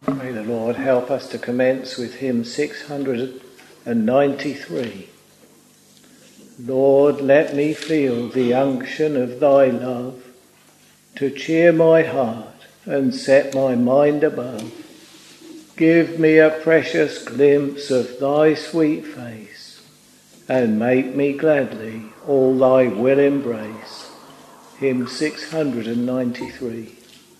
May the Lord help us to commence with hymn 693. Lord, let me feel the unction of thy love to cheer my heart and set my mind above. Give me a precious glimpse of thy sweet face and make me gladly all thy will embrace. Hymn 693.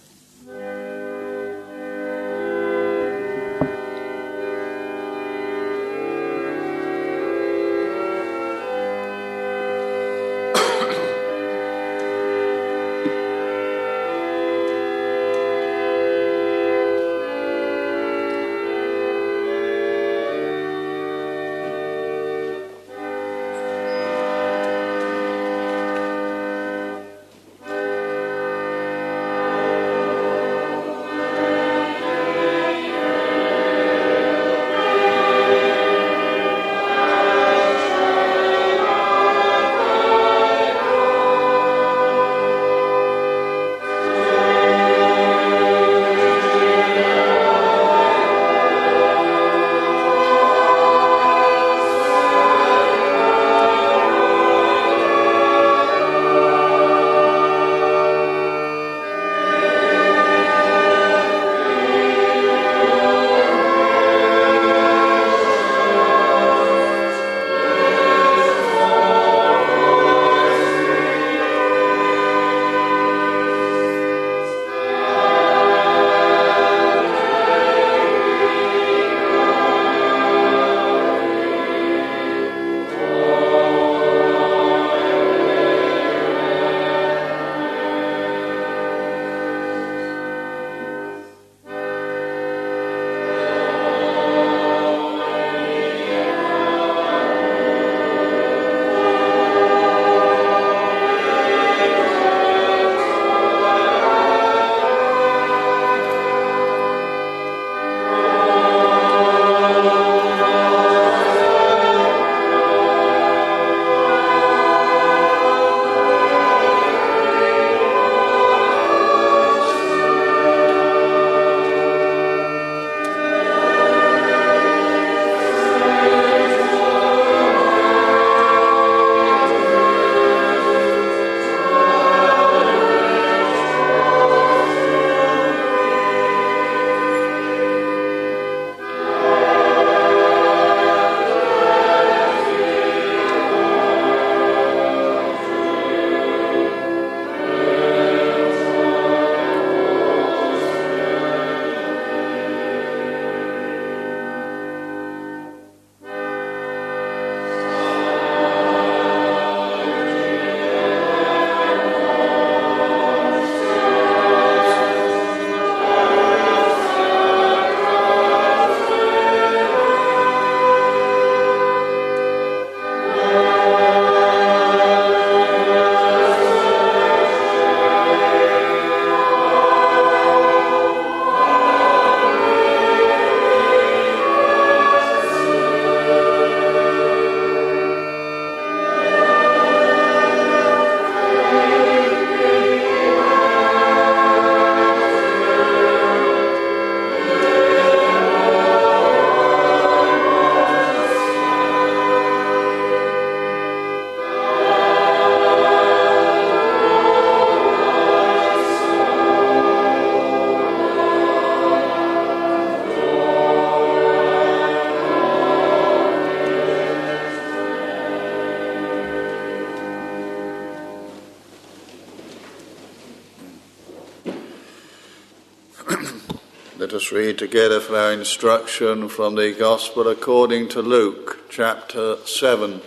Let us read together for our instruction from the Gospel according to Luke, chapter 7.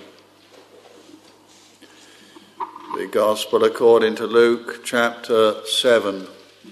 The Gospel according to Luke, chapter 7.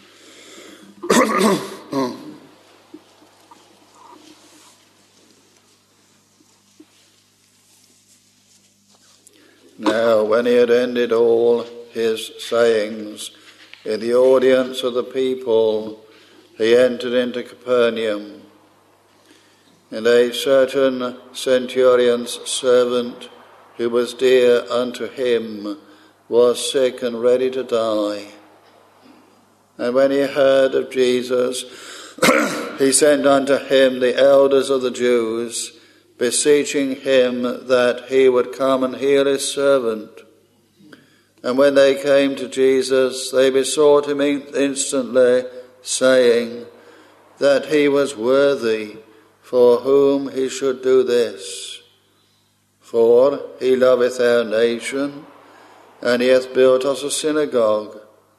Now, when he had ended all his sayings in the audience of the people, he entered into Capernaum. And a certain centurion's servant, who was dear unto him, was sick and ready to die. And when he heard of Jesus, he sent unto him the elders of the Jews, beseeching him that he would come and heal his servant. And when they came to Jesus, they besought him instantly, saying that he was worthy for whom he should do this. For he loveth our nation, and he hath built us a synagogue.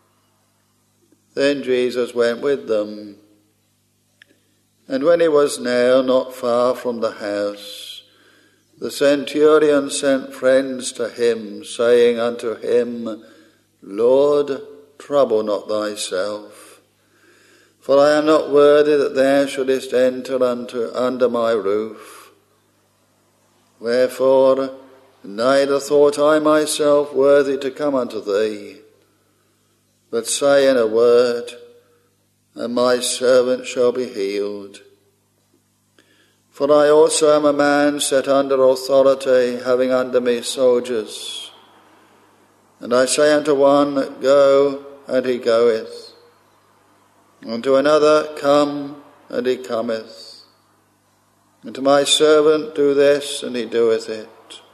Then Jesus went with them. And when he was now not far from the house, the centurion sent friends to him, saying unto him, Lord, trouble not thyself, for I am not worthy that thou shouldest enter under my roof. Wherefore, neither thought I myself worthy to come unto thee, but say in a word, and my servant shall be healed. For I also am a man set under authority, having under me soldiers. And I say unto one, Go, and he goeth. And to another, Come, and he cometh. And to my servant, Do this, and he doeth it.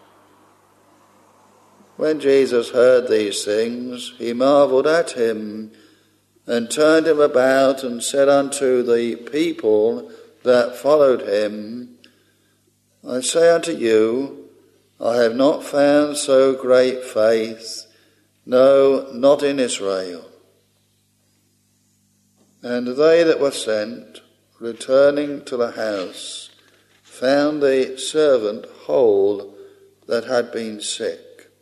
When Jesus heard these things, he marvelled at him, and turned him about, and said unto the people that followed him, I say unto you, I have not found so great faith, no, not in Israel. And they that were sent, returning to the house, found the servant whole that had been sick.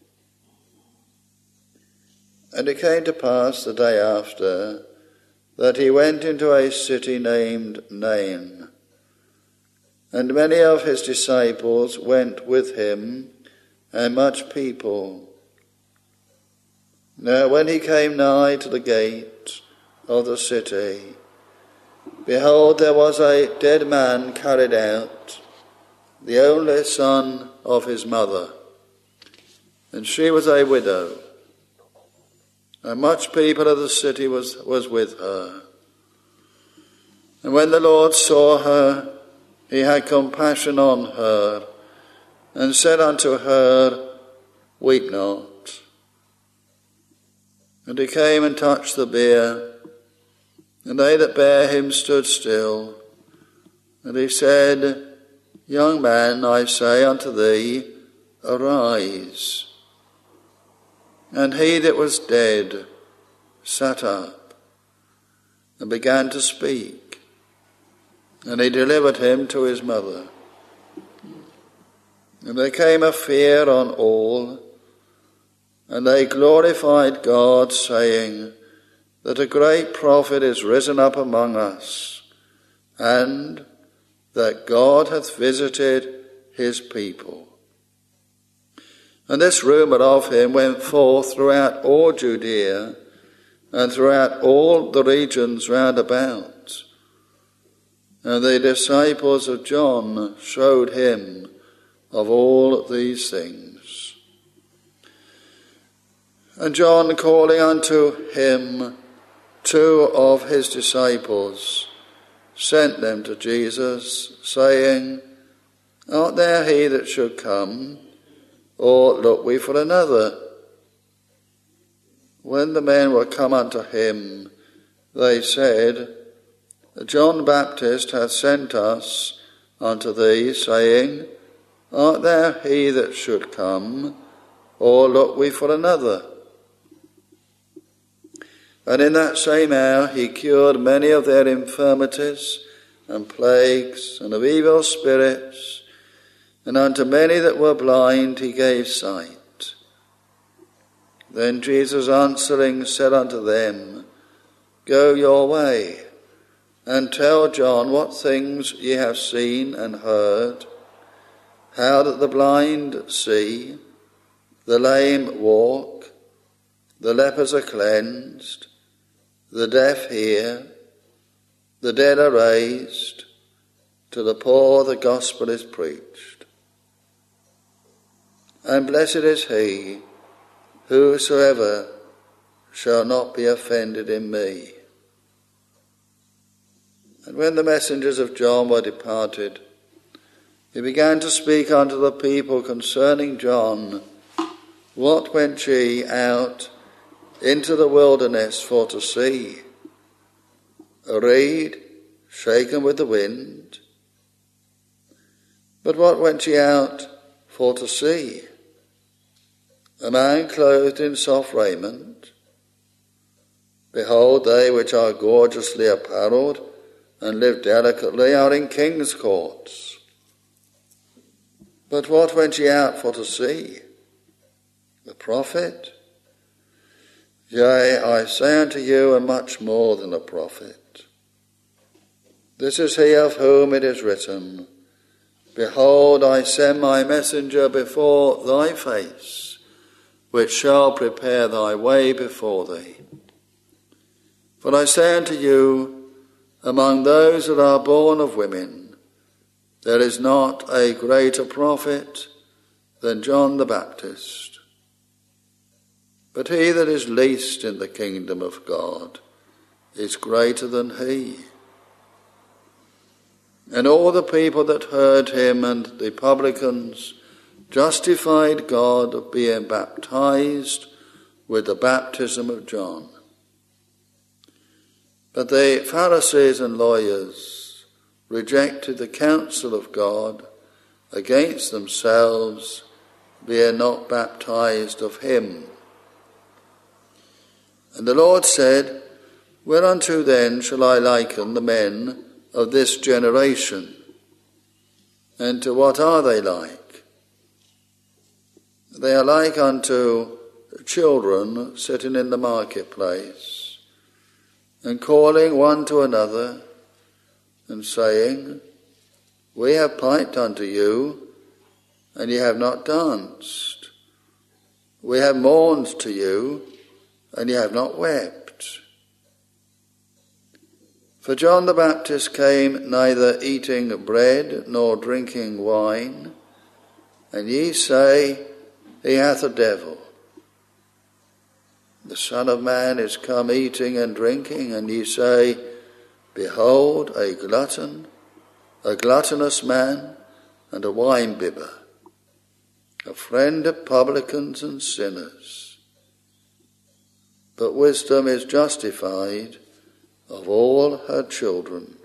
And it came to pass the day after that he went into a city named Nain, and many of his disciples went with him, and much people. Now when he came nigh to the gate of the city, behold, there was a dead man carried out, the only son of his mother, and she was a widow. And much people of the city was with her. And when the Lord saw her, he had compassion on her, and said unto her, Weep not. And he came and touched the bier, and they that bare him stood still. And he said, Young man, I say unto thee, arise. And he that was dead sat up, and began to speak, and he delivered him to his mother. And there came a fear on all, and they glorified God, saying that a great prophet is risen up among us, and that God hath visited his people. And this rumour of him went forth throughout all Judea, and throughout all the regions round about. And the disciples of John showed him of all these things. And John, calling unto him 2 of his disciples, sent them to Jesus, saying, Art thou he that should come, or look we for another? When the men were come unto him, they said, John Baptist hath sent us unto thee, saying, Art thou he that should come, or look we for another? And in that same hour he cured many of their infirmities and plagues and of evil spirits, and unto many that were blind he gave sight. Then Jesus answering said unto them, Go your way, and tell John what things ye have seen and heard, how that the blind see, the lame walk, the lepers are cleansed, the deaf hear, the dead are raised, to the poor the gospel is preached. And blessed is he whosoever shall not be offended in me. And when the messengers of John were departed, he began to speak unto the people concerning John. What went ye out into the wilderness for to see? A reed shaken with the wind? But what went ye out for to see? A man clothed in soft raiment? Behold, they which are gorgeously apparelled and live delicately are in king's courts. But what went ye out for to see? The prophet? Yea, I say unto you, and much more than a prophet. This is he of whom it is written, Behold, I send my messenger before thy face, which shall prepare thy way before thee. For I say unto you, among those that are born of women, there is not a greater prophet than John the Baptist. But he that is least in the kingdom of God is greater than he. And all the people that heard him and the publicans justified God, being baptized with the baptism of John. But the Pharisees and lawyers rejected the counsel of God against themselves, being not baptized of him. And the Lord said, Whereunto then shall I liken the men of this generation? And to what are they like? They are like unto children sitting in the marketplace, and calling one to another, and saying, We have piped unto you, and ye have not danced. We have mourned to you, and ye have not wept. For John the Baptist came neither eating bread nor drinking wine, and ye say, He hath a devil. The Son of Man is come eating and drinking, and ye say, Behold, a glutton, a gluttonous man, and a winebibber, a friend of publicans and sinners. But wisdom is justified of all her children.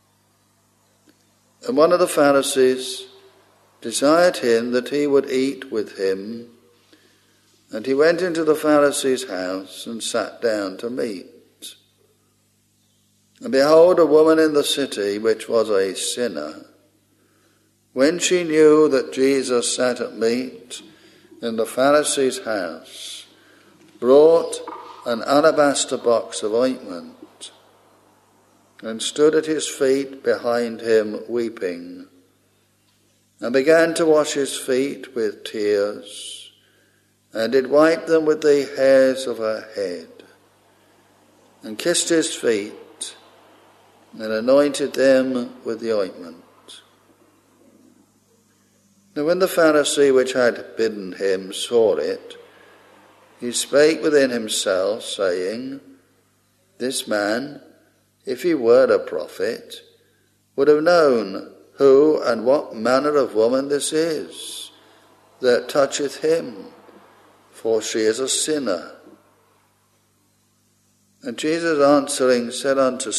And one of the Pharisees desired him that he would eat with him, and he went into the Pharisee's house and sat down to meat. And behold, a woman in the city, which was a sinner, when she knew that Jesus sat at meat in the Pharisee's house, brought an alabaster box of ointment, and stood at his feet behind him weeping, and began to wash his feet with tears, and did wipe them with the hairs of her head, and kissed his feet, and anointed them with the ointment. Now when the Pharisee which had bidden him saw it, he spake within himself, saying, This man, if he were a prophet, would have known who and what manner of woman this is that toucheth him, for she is a sinner. And Jesus answering said unto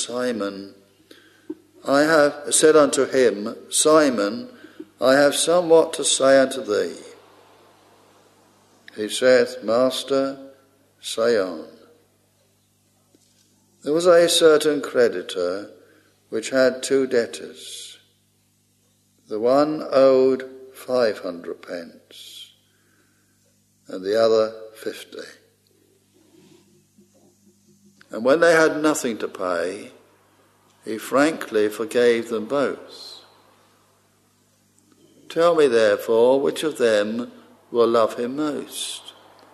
him, Simon, I have somewhat to say unto thee. He saith, Master, say on. There was a certain creditor which had 2 debtors. The one owed 500 pence, and the other 50. And when they had nothing to pay, he frankly forgave them both. Tell me therefore, which of them will love him most?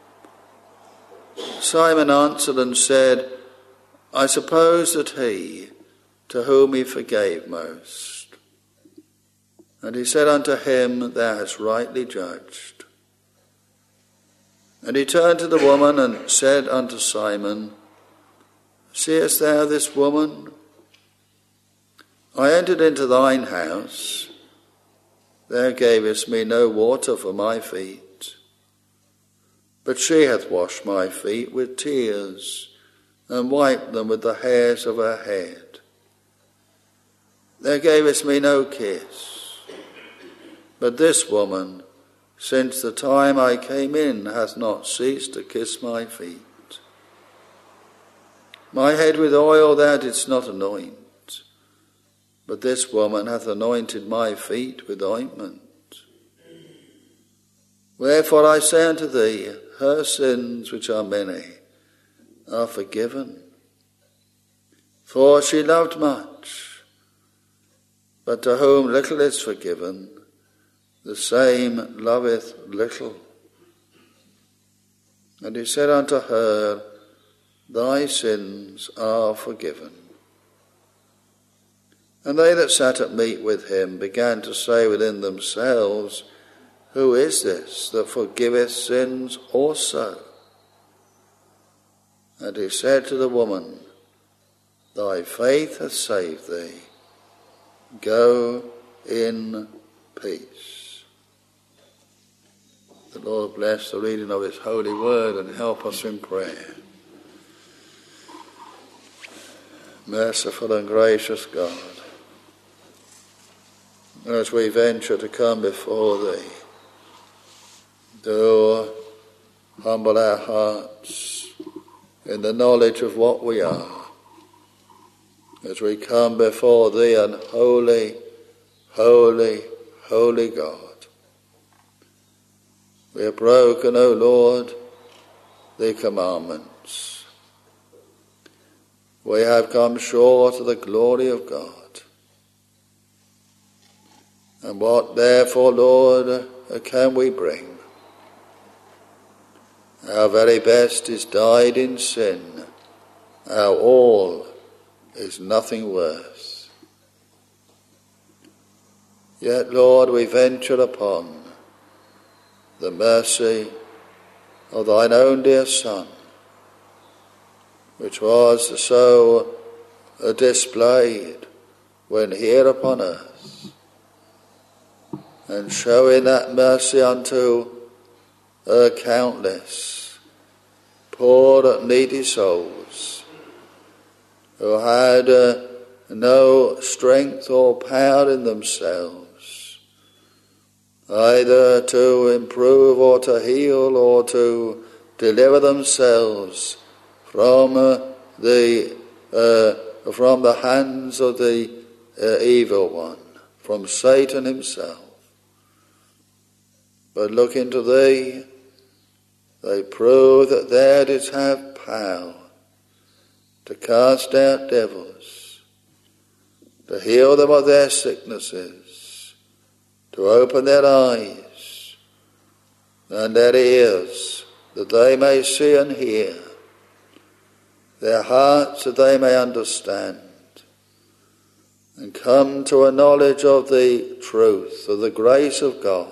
Simon answered and said, I suppose that he, to whom he forgave most. And he said unto him, Thou hast rightly judged. And he turned to the woman and said unto Simon, Seest thou this woman? I entered into thine house, thou gavest me no water for my feet, but she hath washed my feet with tears, and wiped them with the hairs of her head. Thou gavest me no kiss, but this woman, since the time I came in, hath not ceased to kiss my feet. My head with oil thou didst not anoint, but this woman hath anointed my feet with ointment. Wherefore I say unto thee, her sins, which are many, are forgiven. For she loved much, but to whom little is forgiven, the same loveth little. And he said unto her, thy sins are forgiven. And they that sat at meat with him began to say within themselves, who is this that forgiveth sins also? And he said to the woman, thy faith hath saved thee. Go in peace. The Lord bless the reading of his holy word and help us in prayer. Merciful and gracious God, as we venture to come before thee, do humble our hearts in the knowledge of what we are, as we come before thee, an holy, holy, holy God. We have broken, O Lord, the commandments. We have come short of the glory of God. And what therefore, Lord, can we bring? Our very best is died in sin. Our all is nothing worth. Yet, Lord, we venture upon the mercy of thine own dear Son, which was so displayed when here upon earth, and showing that mercy unto countless poor needy souls who had no strength or power in themselves, either to improve or to heal or to deliver themselves from the hands of the evil one, from Satan himself. But looking to thee, they prove that thou didst have power to cast out devils, to heal them of their sicknesses, to open their eyes and their ears, that they may see and hear, their hearts that they may understand, and come to a knowledge of the truth, of the grace of God.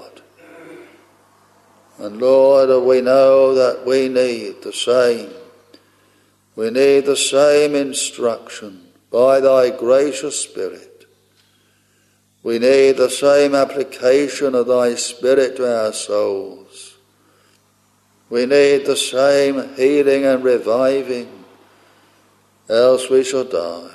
And Lord, we know that we need the same. We need the same instruction by thy gracious Spirit. We need the same application of thy Spirit to our souls. We need the same healing and reviving, else we shall die.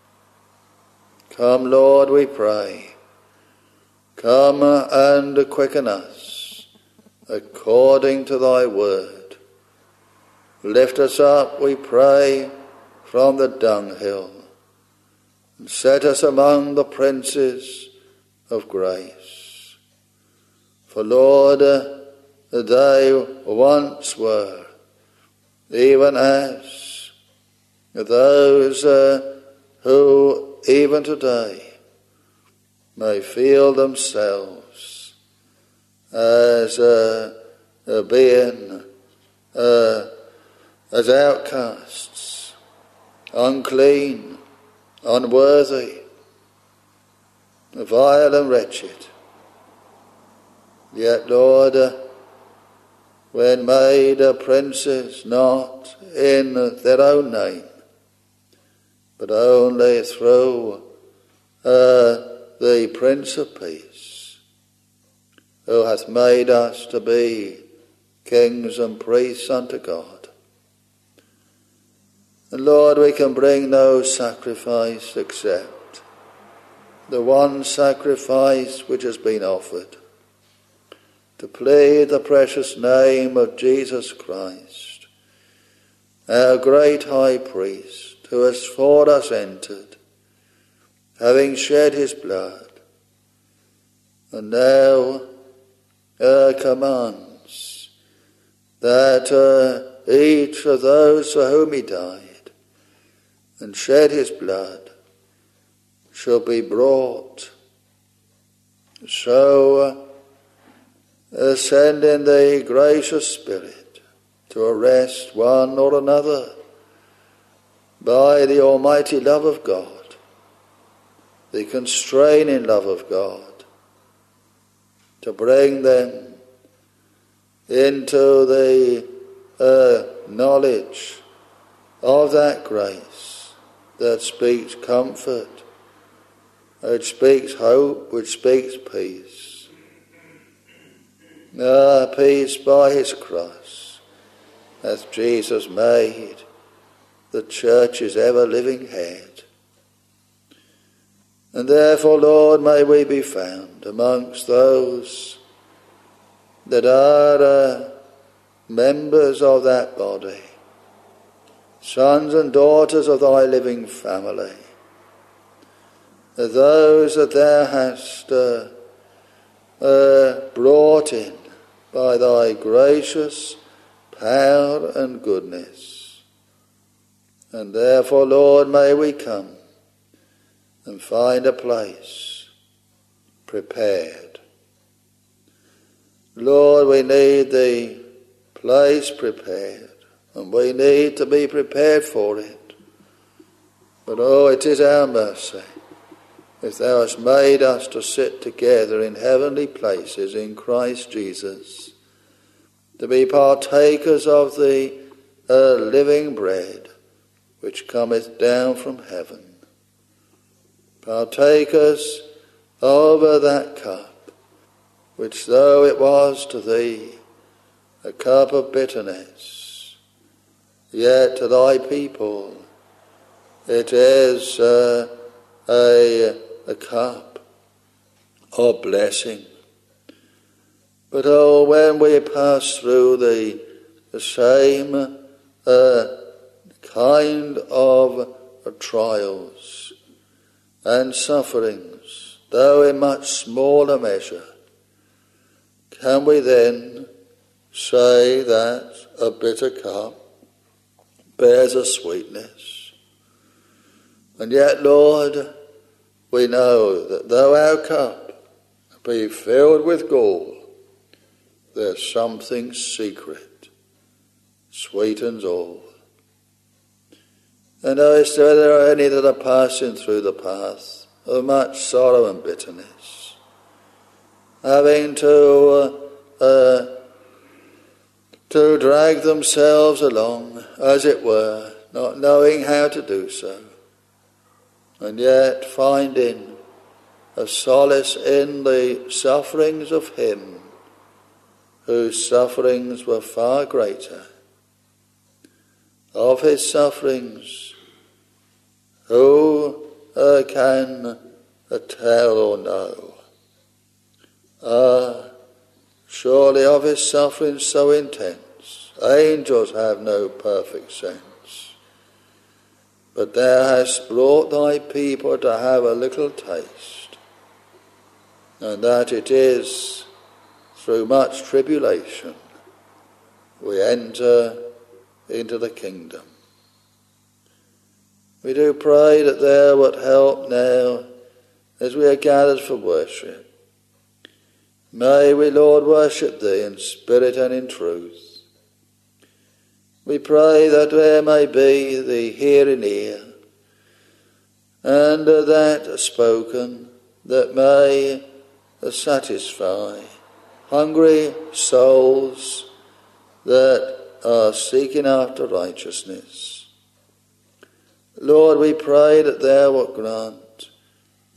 Come, Lord, we pray. Come and quicken us according to thy word. Lift us up, we pray, from the dunghill, and set us among the princes of grace. For, Lord, they once were, even as those who even today may feel themselves as being as outcasts, unclean, unworthy, vile and wretched. Yet, Lord, when made princes, not in their own name, but only through the Prince of Peace, who hath made us to be kings and priests unto God. And Lord, we can bring no sacrifice except the one sacrifice which has been offered, to plead the precious name of Jesus Christ, our great high priest, who has for us entered, having shed his blood, and now commands that each of those for whom he died and shed his blood shall be brought. So send in the gracious Spirit to arrest one or another by the almighty love of God, the constraining love of God, to bring them into the knowledge of that grace that speaks comfort, which speaks hope, which speaks peace. Peace by his cross hath Jesus made the church's ever-living head. And therefore, Lord, may we be found amongst those that are members of that body, sons and daughters of thy living family, those that thou hast brought in by thy gracious power and goodness. And therefore, Lord, may we come and find a place prepared. Lord, we need the place prepared, and we need to be prepared for it. But it is our mercy if thou hast made us to sit together in heavenly places in Christ Jesus, to be partakers of the living bread which cometh down from heaven, partakers of that cup, which though it was to thee a cup of bitterness, yet to thy people it is a cup of blessing. But when we pass through the same kind of trials and sufferings, though in much smaller measure, can we then say that a bitter cup bears a sweetness? And yet, Lord, we know that though our cup be filled with gall, there's something secret sweetens all. And if there are any that are passing through the path of much sorrow and bitterness, having to drag themselves along, as it were, not knowing how to do so, and yet finding a solace in the sufferings of him whose sufferings were far greater. Of his sufferings, who can tell or know? Surely of his sufferings so intense, angels have no perfect sense. But thou hast brought thy people to have a little taste, and that it is through much tribulation we enter into the kingdom. We do pray that thou wilt help now as we are gathered for worship. May we, Lord, worship thee in spirit and in truth. We pray that there may be the hearing ear, and that spoken that may satisfy hungry souls that are seeking after righteousness. Lord, we pray that thou wilt grant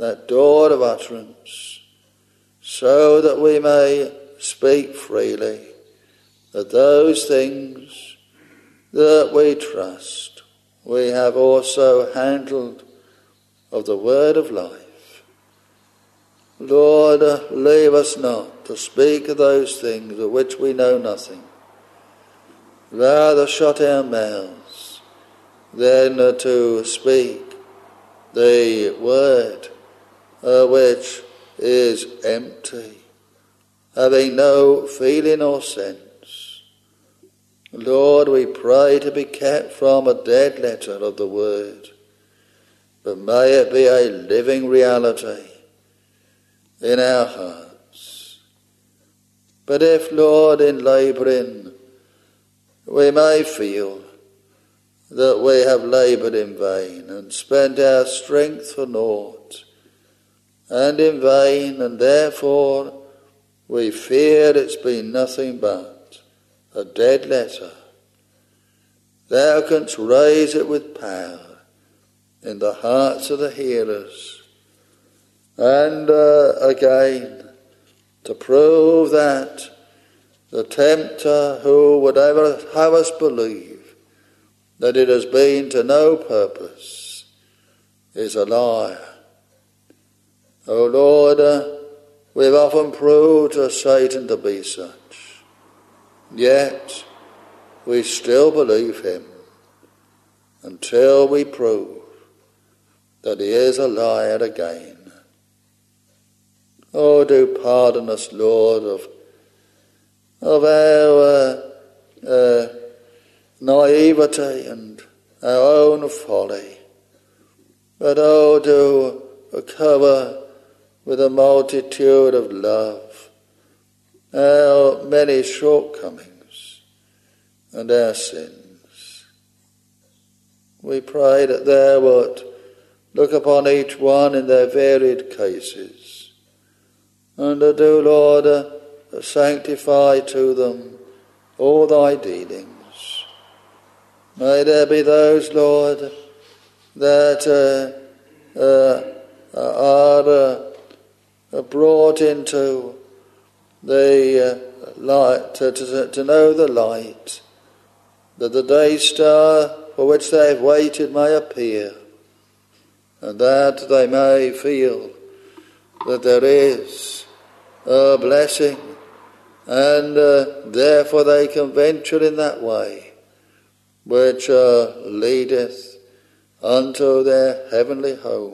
that door of utterance, so that we may speak freely of those things that we trust. We have also handled of the word of life. Lord, leave us not to speak of those things of which we know nothing. Rather shut our mouths than to speak the word which is empty, having no feeling or sense. Lord, we pray to be kept from a dead letter of the word, but may it be a living reality in our hearts. But if, Lord, in labouring, we may feel that we have laboured in vain and spent our strength for naught, and in vain, and therefore we fear it's been nothing but a dead letter, thou canst raise it with power in the hearts of the hearers, and again, to prove that the tempter who would ever have us believe that it has been to no purpose is a liar. O Lord, we've often proved Satan to be such, yet we still believe him until we prove that he is a liar again. Oh, do pardon us, Lord, of our naivety and our own folly, but oh, do cover with a multitude of love our many shortcomings and our sins. We pray that thou wilt look upon each one in their varied cases, and do, Lord, sanctify to them all thy dealings. May there be those, Lord, that are brought into the light, to know the light, that the day star for which they have waited may appear, and that they may feel that there is a blessing, and therefore they can venture in that way which leadeth unto their heavenly home.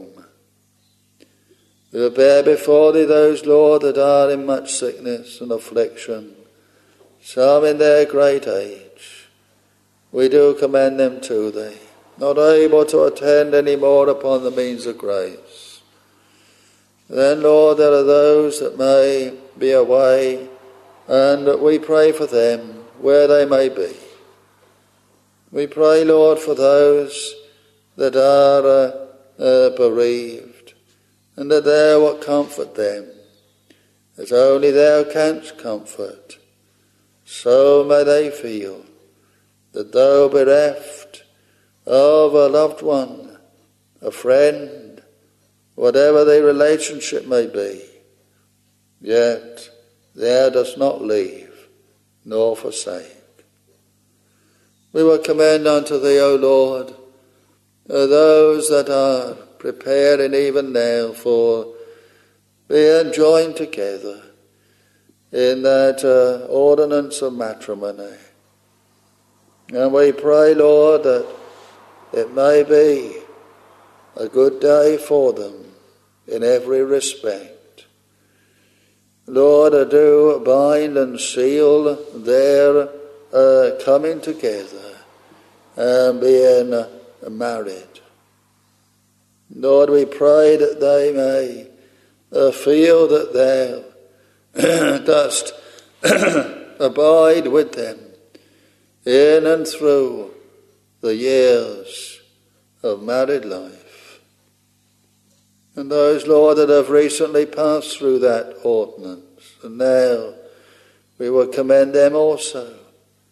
We will bear before thee those, Lord, that are in much sickness and affliction, some in their great age. We do commend them to thee, not able to attend any more upon the means of grace. Then, Lord, there are those that may be away, and we pray for them where they may be. We pray, Lord, for those that are bereaved, and that thou wilt comfort them, as only thou canst comfort. So may they feel that though bereft of a loved one, a friend, whatever the relationship may be, yet thou dost not leave nor forsake. We will commend unto thee, O Lord, those that are preparing even now for being joined together in that ordinance of matrimony. And we pray, Lord, that it may be a good day for them in every respect. Lord, do bind and seal their coming together and being married. Lord, we pray that they may feel that thou dost abide with them in and through the years of married life. And those, Lord, that have recently passed through that ordinance, and now we will commend them also.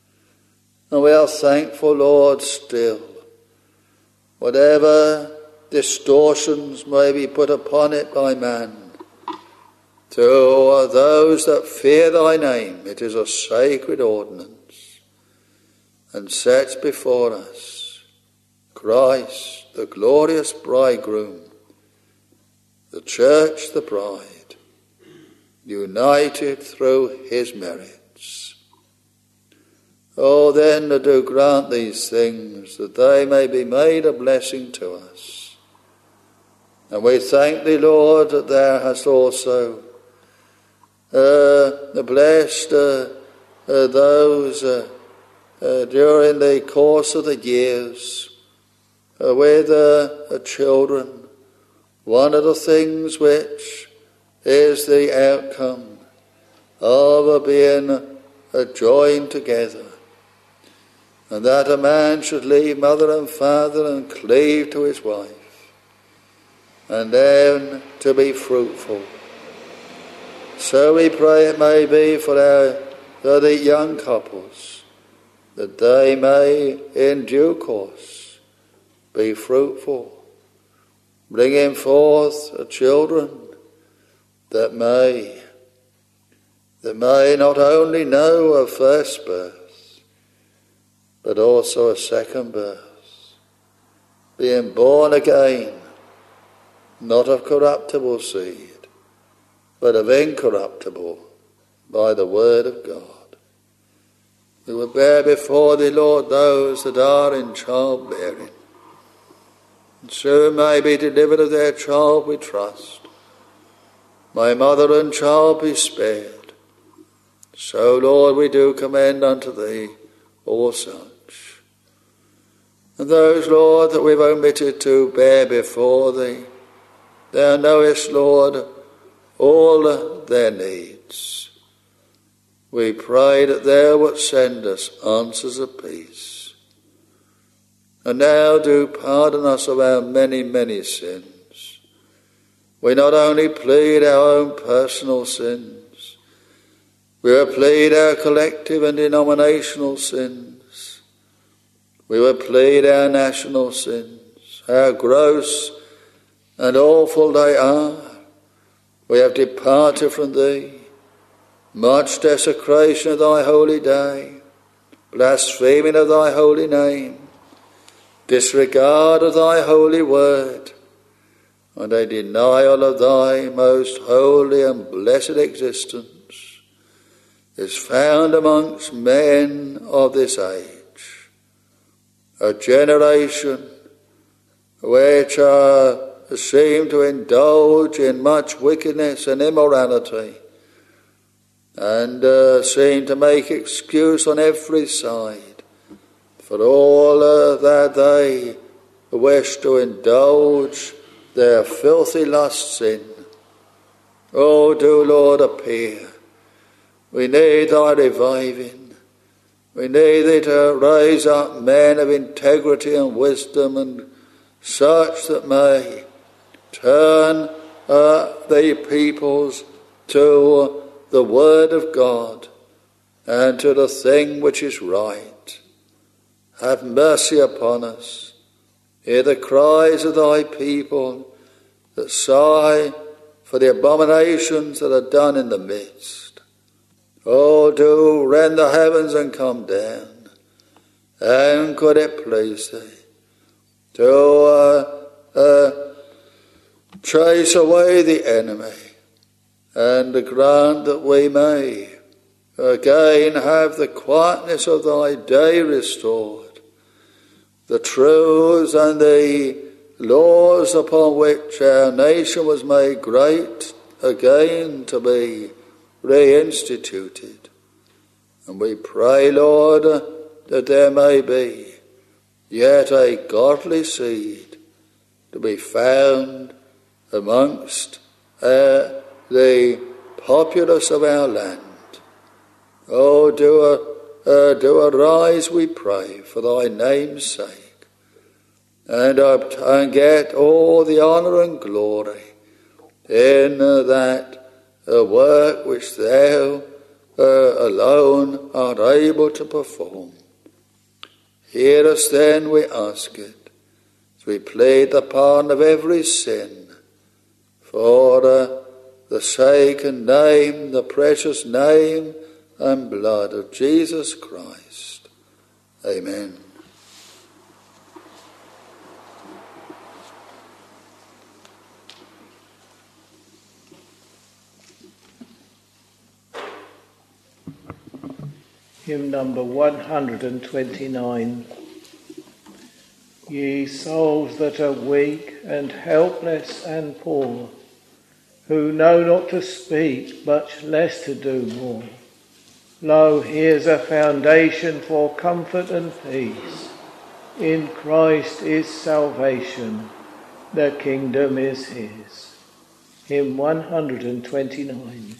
And we are thankful, Lord, still, whatever distortions may be put upon it by man. To those that fear thy name, it is a sacred ordinance, and sets before us Christ, the glorious bridegroom, the church, the bride, united through his merits. Oh, then do grant these things, that they may be made a blessing to us. And we thank thee, Lord, that thou hast also blessed those during the course of the years with children. One of the things which is the outcome of being joined together, and that a man should leave mother and father and cleave to his wife, and then to be fruitful. So we pray it may be for the young couples, that they may in due course be fruitful, bringing forth children that may not only know of first birth, but also a second birth, being born again, not of corruptible seed, but of incorruptible, by the word of God. We will bear before thee, Lord, those that are in childbearing, and soon may be delivered of their child, we trust. My mother and child be spared. So, Lord, we do commend unto thee all such. And those, Lord, that we've omitted to bear before thee, thou knowest, Lord, all their needs. We pray that thou wilt send us answers of peace. And now do pardon us of our many, many sins. We not only plead our own personal sins, we will plead our collective and denominational sins. We will plead our national sins, how gross and awful they are. We have departed from thee, much desecration of thy holy day, blaspheming of thy holy name, disregard of thy holy word, and a denial of thy most holy and blessed existence is found amongst men of this age. A generation which seem to indulge in much wickedness and immorality, and seem to make excuse on every side for all that they wish to indulge their filthy lusts in. Oh, do, Lord, appear. We need thy reviving. We need thee to raise up men of integrity and wisdom, and such that may turn the peoples to the word of God and to the thing which is right. Have mercy upon us. Hear the cries of thy people that sigh for the abominations that are done in the midst. Oh, do rend the heavens and come down. And could it please thee to chase away the enemy, and grant that we may again have the quietness of thy day restored, the truths and the laws upon which our nation was made great again to be reinstituted. And we pray, Lord, that there may be yet a godly seed to be found amongst the populace of our land. Oh, do arise, we pray, for thy name's sake, and get all the honour and glory in that work which thou alone art able to perform. Hear us then, we ask it, we plead the pardon of every sin for the sake and name, the precious name and blood of Jesus Christ. Amen. Hymn number 129. Ye souls that are weak and helpless and poor, who know not to speak, much less to do more. Lo, here's a foundation for comfort and peace. In Christ is salvation, the kingdom is his. Hymn 129.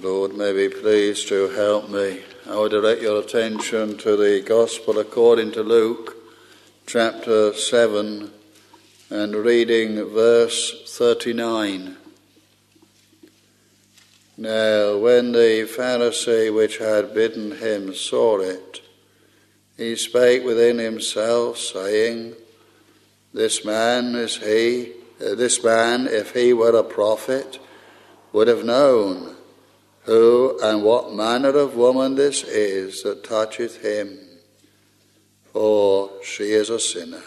Lord may be pleased to help me. I will direct your attention to the Gospel according to Luke, chapter 7, and reading verse 39. Now, when the Pharisee which had bidden him saw it, he spake within himself, saying, This man, if he were a prophet, would have known who and what manner of woman this is that toucheth him, for she is a sinner.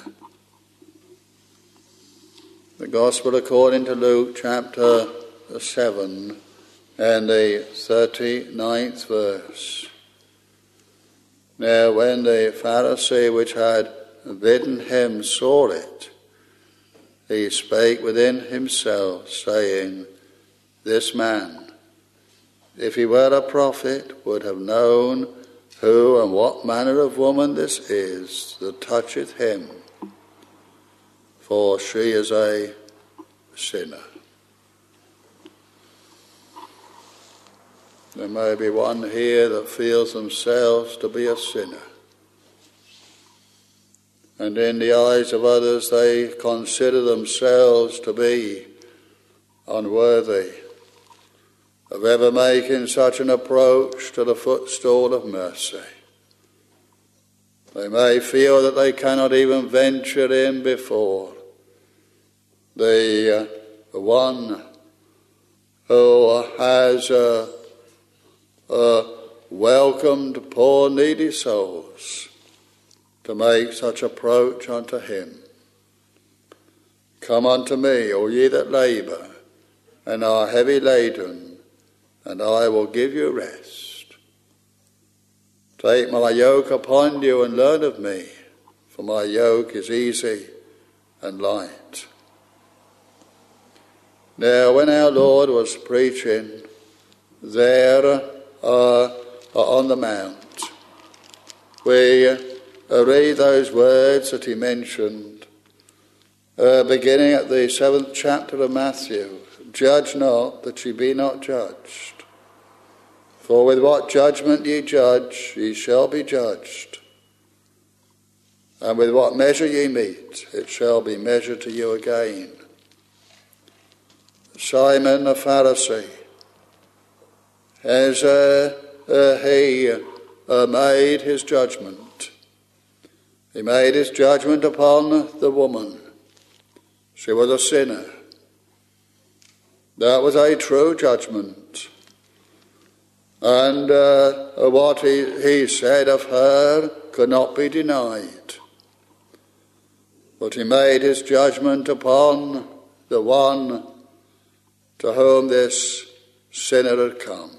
The Gospel according to Luke, chapter 7, and the 39th verse. Now when the Pharisee which had bidden him saw it, he spake within himself, saying, This man, if he were a prophet, would have known who and what manner of woman this is that toucheth him, for she is a sinner. There may be one here that feels themselves to be a sinner, and in the eyes of others they consider themselves to be unworthy of ever making such an approach to the footstool of mercy. They may feel that they cannot even venture in before the one who has welcomed poor needy souls to make such approach unto him. Come unto me, all ye that labour and are heavy laden, and I will give you rest. Take my yoke upon you and learn of me, for my yoke is easy and light. Now, when our Lord was preaching there on the mount, we read those words that he mentioned, beginning at the 7th chapter of Matthew. Judge not, that ye be not judged. For with what judgment ye judge, ye shall be judged. And with what measure ye mete, it shall be measured to you again. Simon the Pharisee, as he made his judgment, he made his judgment upon the woman. She was a sinner. That was a true judgment. And what he said of her could not be denied. But he made his judgment upon the one to whom this sinner had come.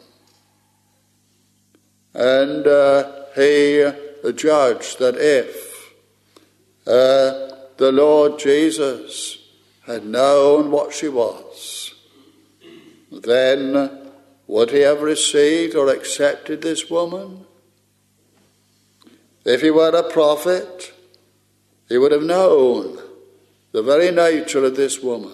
And he judged that if the Lord Jesus had known what she was, then would he have received or accepted this woman? If he were a prophet, he would have known the very nature of this woman.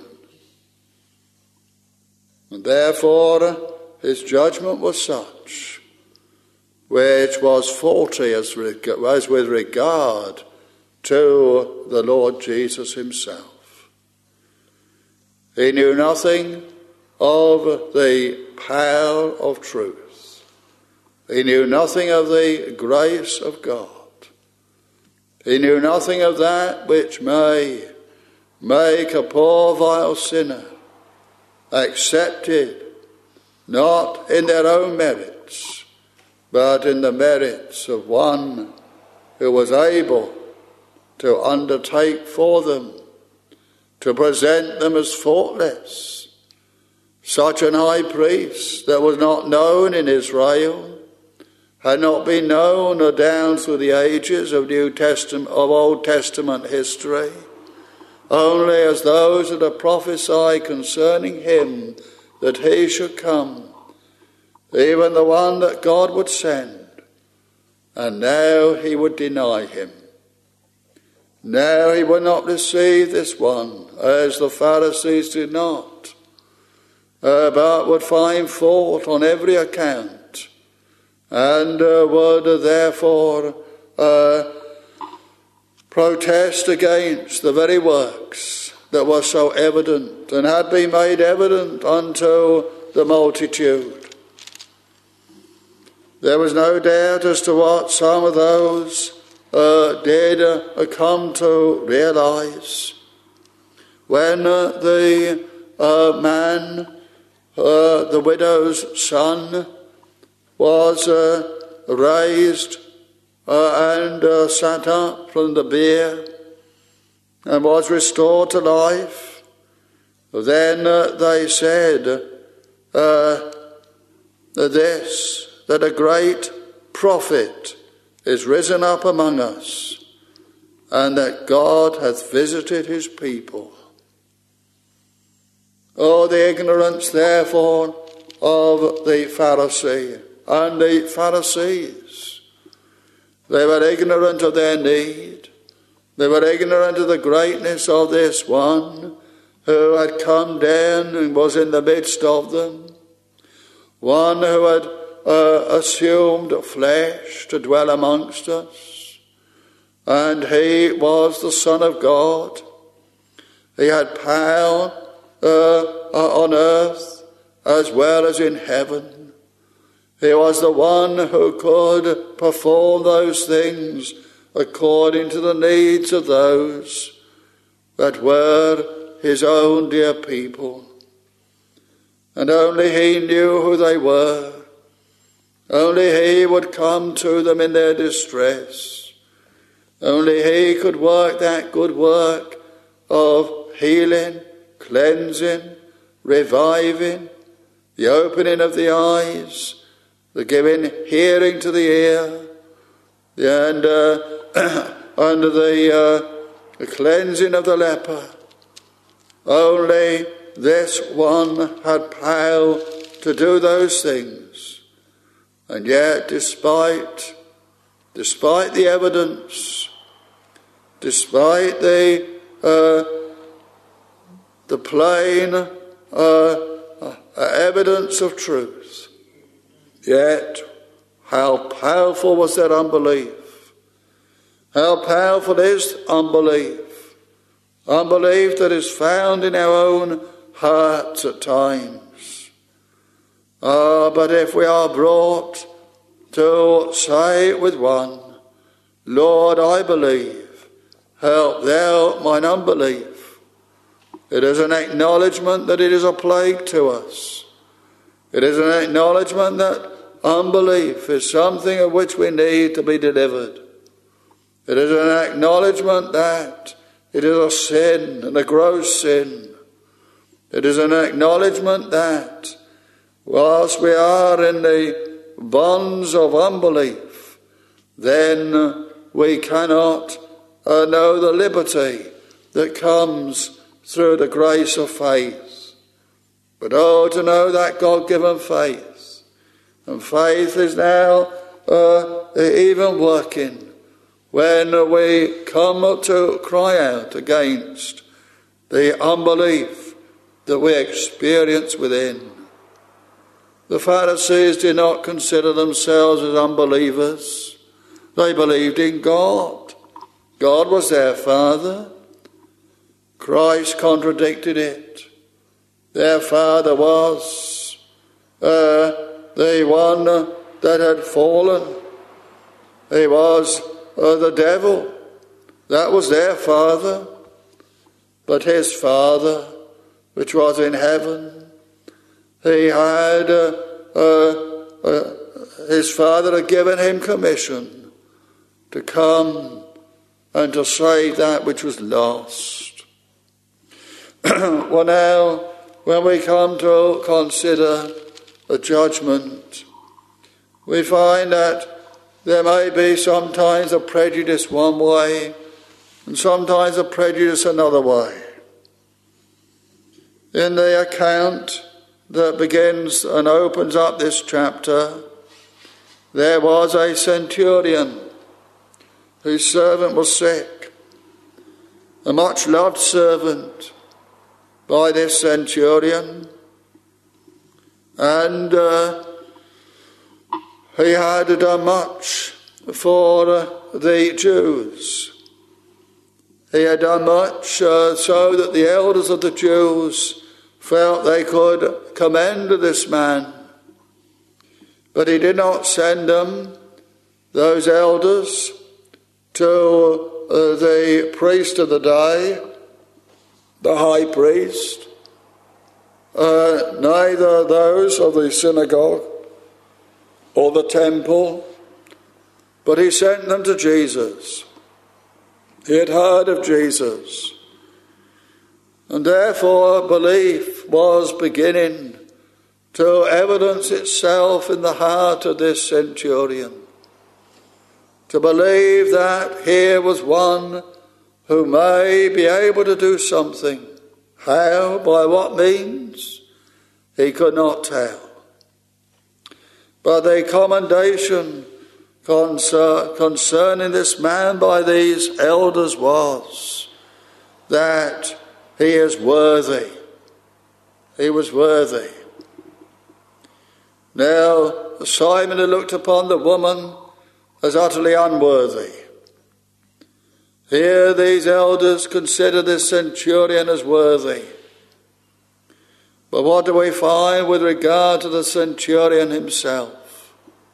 And therefore his judgment was such, which was faulty as with regard to the Lord Jesus himself. He knew nothing of the power of truth. He knew nothing of the grace of God. He knew nothing of that which may make a poor vile sinner accepted not in their own merits, but in the merits of one who was able to undertake for them, to present them as faultless. Such an high priest that was not known in Israel, had not been known or down through the ages of Old Testament history, only as those that have prophesied concerning him that he should come, even the one that God would send, and now he would deny him. Now he would not receive this one, as the Pharisees did not. but would find fault on every account, and would therefore protest against the very works that were so evident and had been made evident unto the multitude. There was no doubt as to what some of those did come to realise. When the man, the widow's son, was raised and sat up from the bier and was restored to life, then they said that a great prophet is risen up among us, and that God hath visited his people. Oh, the ignorance, therefore, of the Pharisee and the Pharisees. They were ignorant of their need. They were ignorant of the greatness of this one who had come down and was in the midst of them. One who had assumed flesh to dwell amongst us. And he was the Son of God. He had power on earth as well as in heaven. He was the one who could perform those things according to the needs of those that were his own dear people. And only he knew who they were. Only he would come to them in their distress. Only he could work that good work of healing, cleansing, reviving, the opening of the eyes, the giving hearing to the ear, and the cleansing of the leper. Only this one had power to do those things. And yet, despite the evidence, despite the plain evidence of truth, yet how powerful was their unbelief? How powerful is unbelief? Unbelief that is found in our own hearts at times. But if we are brought to say with one, Lord, I believe, help thou mine unbelief, it is an acknowledgement that it is a plague to us. It is an acknowledgement that unbelief is something of which we need to be delivered. It is an acknowledgement that it is a sin and a gross sin. It is an acknowledgement that whilst we are in the bonds of unbelief, then we cannot know the liberty that comes through the grace of faith. But oh, to know that God-given faith. And faith is now even working when we come to cry out against the unbelief that we experience within. The Pharisees did not consider themselves as unbelievers. They believed in God. God was their Father. Christ contradicted it. Their father was the one that had fallen. He was the devil. That was their father. But his Father, which was in heaven, he had his Father had given him commission to come and to save that which was lost. Well, now, when we come to consider the judgment, we find that there may be sometimes a prejudice one way and sometimes a prejudice another way. In the account that begins and opens up this chapter, there was a centurion whose servant was sick, a much loved servant by this centurion. And he had done much for the Jews. He had done much so that the elders of the Jews felt they could commend this man. But he did not send them, those elders, to the priest of the day, the high priest, neither those of the synagogue or the temple, but he sent them to Jesus. He had heard of Jesus, and therefore belief was beginning to evidence itself in the heart of this centurion, to believe that here was one who may be able to do something. How, by what means, he could not tell. But the commendation concerning this man by these elders was that he is worthy. He was worthy. Now, Simon had looked upon the woman as utterly unworthy. Here these elders consider this centurion as worthy. But what do we find with regard to the centurion himself?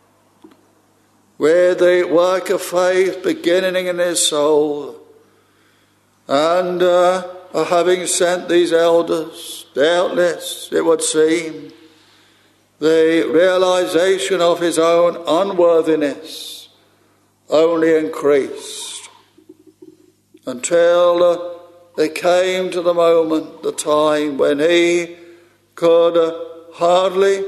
With the work of faith beginning in his soul, and having sent these elders, doubtless, it would seem, the realization of his own unworthiness only increased until it came to the moment, the time when he could hardly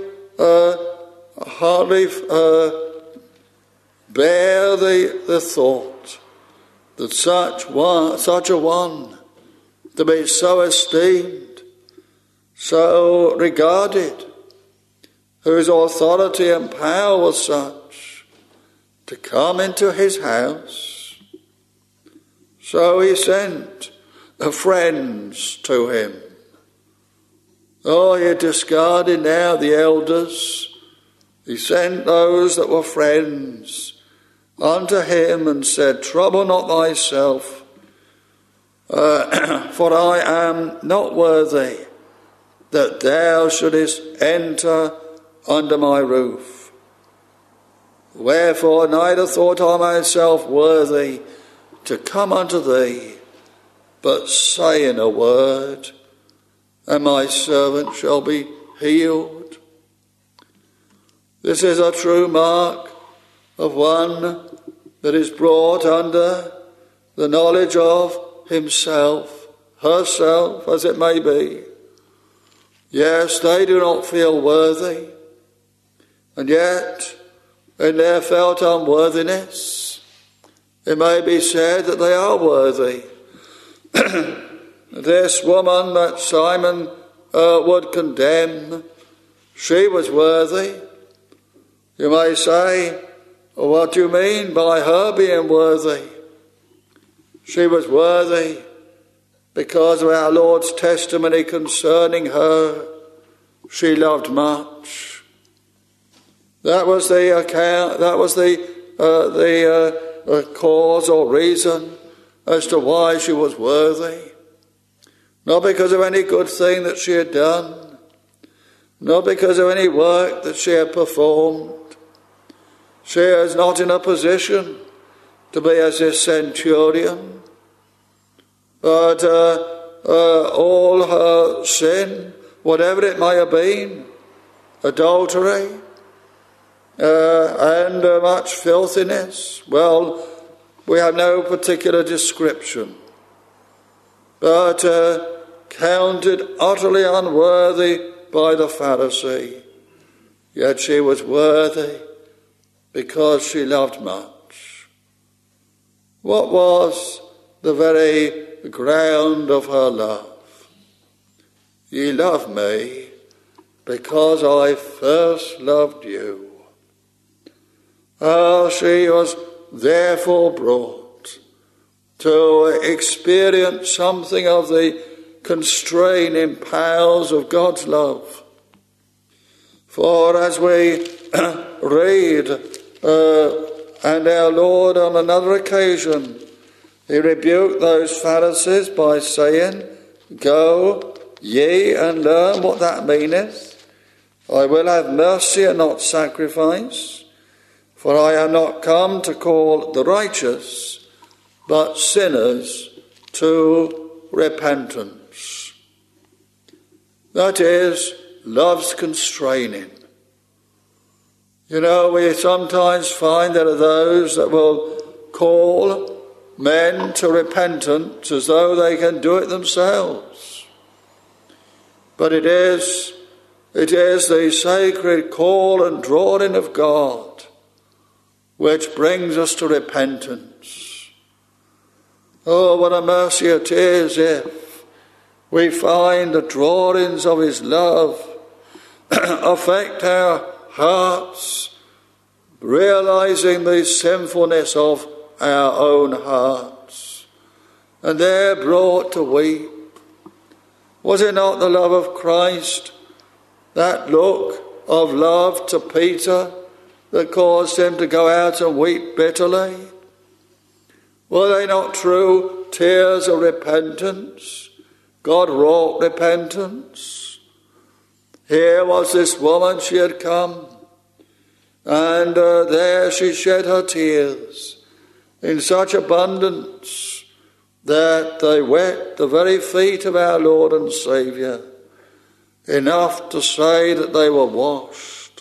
bear the thought that such a one to be so esteemed, so regarded, whose authority and power was such, to come into his house. So he sent friends to him. Oh, he discarded now the elders. He sent those that were friends unto him and said, "Trouble not thyself, for I am not worthy that thou shouldest enter under my roof. Wherefore neither thought I myself worthy to come unto thee, but say in a word, and my servant shall be healed." This is a true mark of one that is brought under the knowledge of himself, herself, as it may be. Yes, they do not feel worthy, and yet in their felt unworthiness, it may be said that they are worthy. This woman that Simon would condemn, she was worthy. You may say, well, what do you mean by her being worthy? She was worthy because of our Lord's testimony concerning her. She loved much. That was the account. That was the cause or reason as to why she was worthy. Not because of any good thing that she had done, not because of any work that she had performed. She is not in a position to be as this centurion, but all her sin, whatever it may have been, adultery, and much filthiness, well, we have no particular description, but counted utterly unworthy by the Pharisee. Yet she was worthy because she loved much. What was the very ground of her love? Ye love me because I first loved you. She was therefore brought to experience something of the constraining powers of God's love. For as we read, and our Lord on another occasion, he rebuked those Pharisees by saying, Go ye and learn what that meaneth. I will have mercy and not sacrifice, for I am not come to call the righteous, but sinners to repentance. That is, love's constraining. You know, we sometimes find there are those that will call men to repentance as though they can do it themselves. But it is the sacred call and drawing of God which brings us to repentance. Oh, what a mercy it is if we find the drawings of his love affect our hearts, realizing the sinfulness of our own hearts, and they're brought to weep. Was it not the love of Christ, that look of love to Peter, that caused him to go out and weep bitterly? Were they not true tears of repentance? God wrought repentance. Here was this woman, she had come, and there she shed her tears in such abundance that they wet the very feet of our Lord and Saviour, enough to say that they were washed.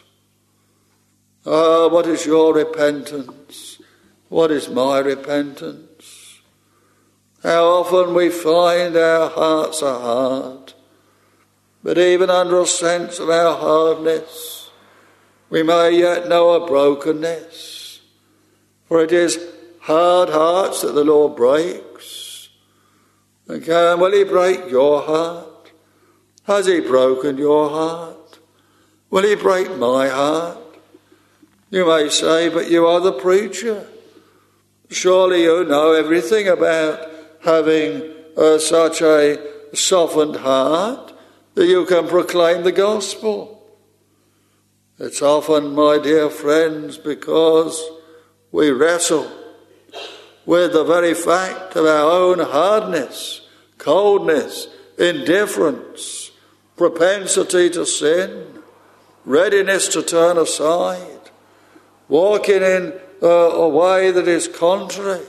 Ah, what is your repentance? What is my repentance? How often we find our hearts are hard, but even under a sense of our hardness, we may yet know a brokenness. For it is hard hearts that the Lord breaks. And will he break your heart? Has he broken your heart? Will he break my heart? You may say, but you are the preacher. Surely you know everything about having such a softened heart that you can proclaim the gospel. It's often, my dear friends, because we wrestle with the very fact of our own hardness, coldness, indifference, propensity to sin, readiness to turn aside, walking in a way that is contrary.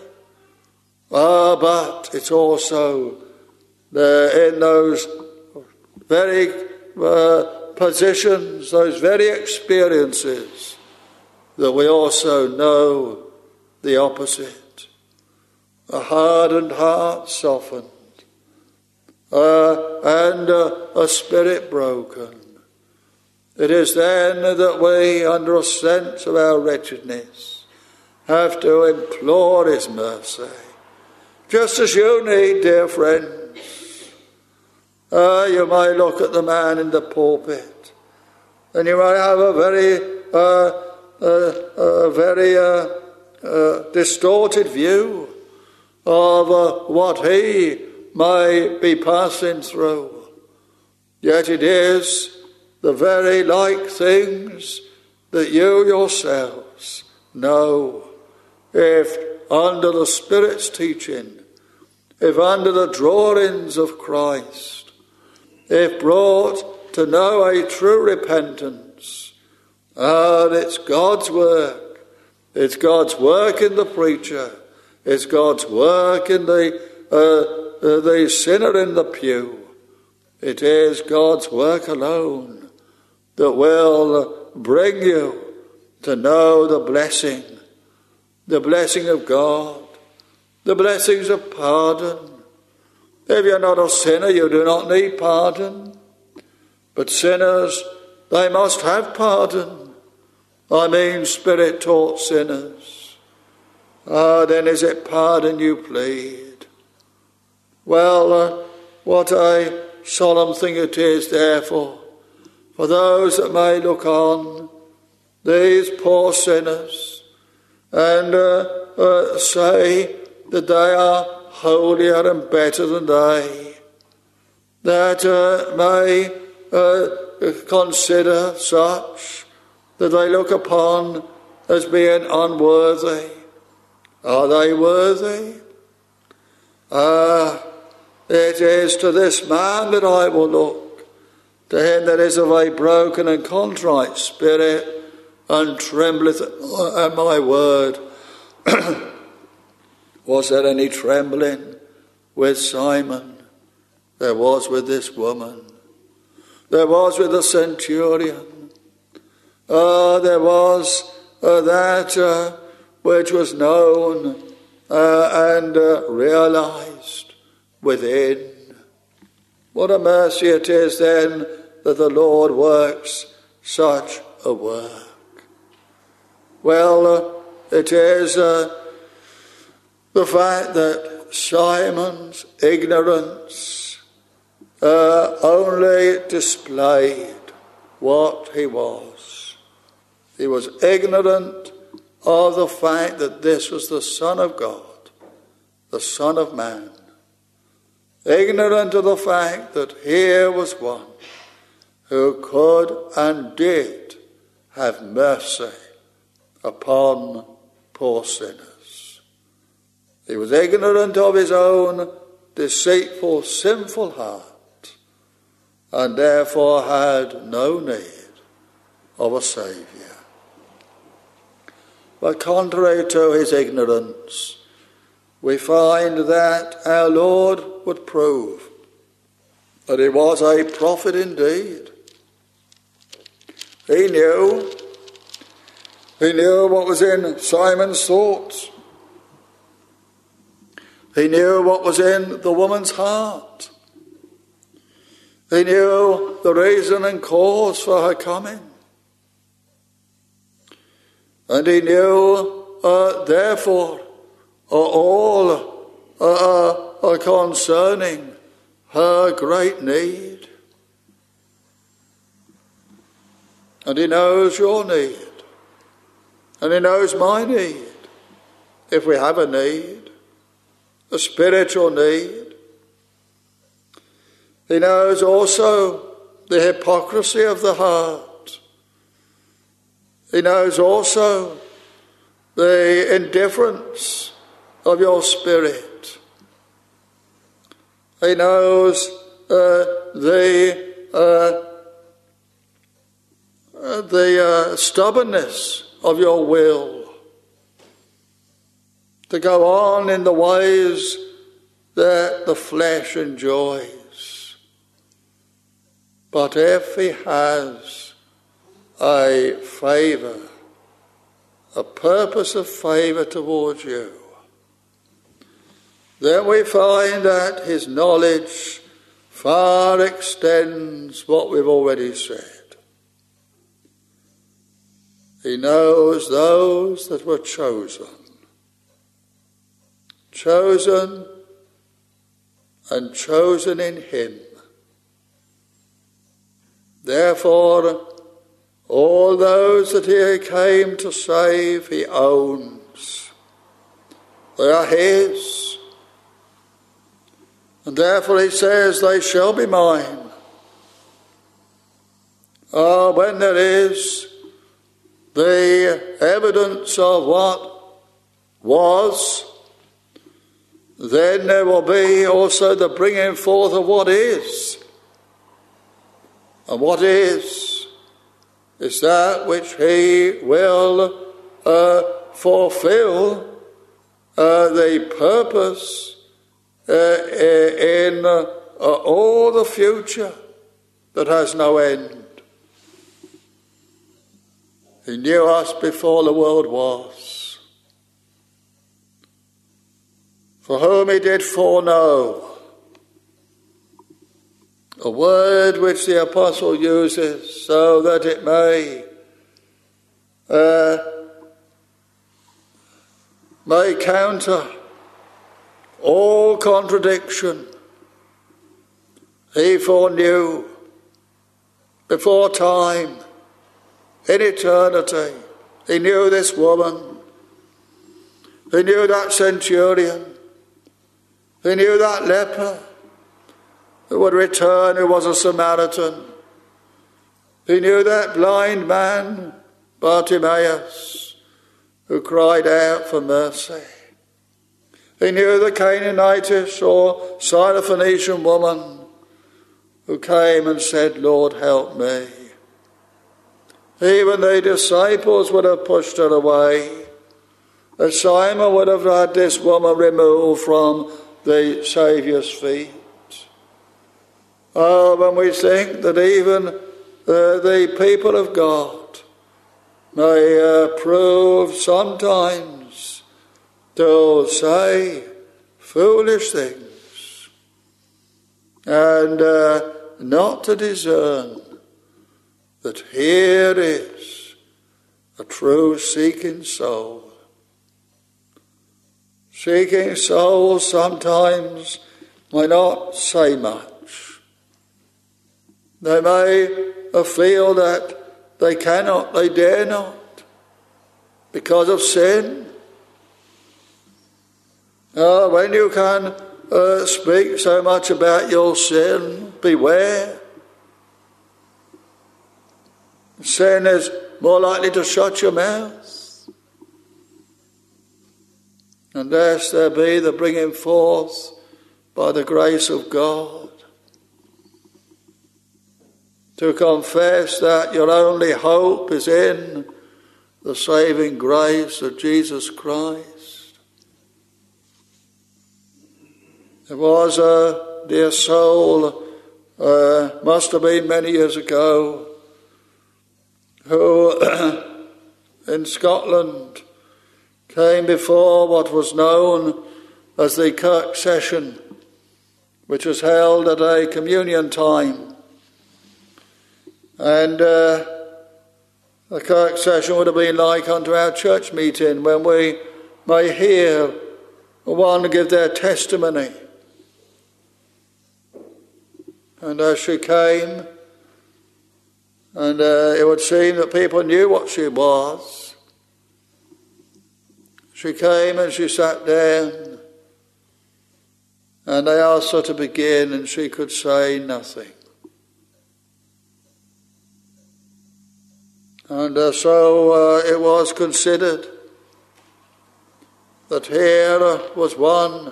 But it's also in those very positions, those very experiences, that we also know the opposite. A hardened heart softened, and a spirit broken. It is then that we, under a sense of our wretchedness, have to implore his mercy. Just as you need, dear friends. You may look at the man in the pulpit, and you may have a very distorted view of what he may be passing through. Yet it is the very like things that you yourselves know, if under the Spirit's teaching, if under the drawings of Christ, if brought to know a true repentance. And it's God's work. It's God's work in the preacher. It's God's work in the sinner in the pew. It is God's work alone that will bring you to know the blessing of God, the blessings of pardon. If you're not a sinner, you do not need pardon. But sinners, they must have pardon. I mean Spirit-taught sinners. Then is it pardon you plead? Well, what a solemn thing it is, therefore, for those that may look on these poor sinners and say that they are holier and better than they, that may consider such that they look upon as being unworthy. Are they worthy? It is to this man that I will look, to him that is of a broken and contrite spirit, and trembleth at my word. Was there any trembling with Simon? There was with this woman. There was with the centurion. There was that which was known and realized within. What a mercy it is then that the Lord works such a work. Well, it is the fact that Simon's ignorance only displayed what he was. He was ignorant of the fact that this was the Son of God, the Son of Man. Ignorant of the fact that here was one who could and did have mercy upon poor sinners. He was ignorant of his own deceitful, sinful heart, and therefore had no need of a Saviour. But contrary to his ignorance, we find that our Lord would prove that he was a prophet indeed. He knew what was in Simon's thoughts. He knew what was in the woman's heart. He knew the reason and cause for her coming. And he knew, therefore, all concerning her great need. And he knows your need. And he knows my need, if we have a need, a spiritual need. He knows also the hypocrisy of the heart. He knows also the indifference of your spirit. He knows the stubbornness of your will to go on in the ways that the flesh enjoys. But if he has a favour, a purpose of favour towards you, then we find that his knowledge far extends what we've already said. He knows those that were chosen and chosen in him. Therefore, all those that he came to save, he owns. They are his. And therefore he says, they shall be mine. When there is the evidence of what was, then there will be also the bringing forth of what is. And what is that which he will fulfill the purpose in all the future that has no end. He knew us before the world was. For whom he did foreknow. A word which the apostle uses so that it may counter all contradiction. He foreknew before time, in eternity. He knew this woman. He knew that centurion. He knew that leper who would return, who was a Samaritan. He knew that blind man, Bartimaeus, who cried out for mercy. He knew the Canaanitish or Syrophoenician woman who came and said, Lord, help me. Even the disciples would have pushed her away. And Simon would have had this woman removed from the Saviour's feet. Oh, when we think that even the people of God may prove sometimes to say foolish things and not to discern that here is a true seeking soul. Seeking souls sometimes may not say much. They may feel that they cannot, they dare not, because of sin. When you can speak so much about your sin, beware. Sin is more likely to shut your mouth, unless there be the bringing forth by the grace of God. To confess that your only hope is in the saving grace of Jesus Christ. There was a dear soul, must have been many years ago, who in Scotland came before what was known as the Kirk Session, which was held at a communion time. And the Kirk Session would have been like unto our church meeting, when we may hear one give their testimony. And as she came, and it would seem that people knew what she was, she came and she sat down, and they asked her to begin, and she could say nothing. And so it was considered that here was one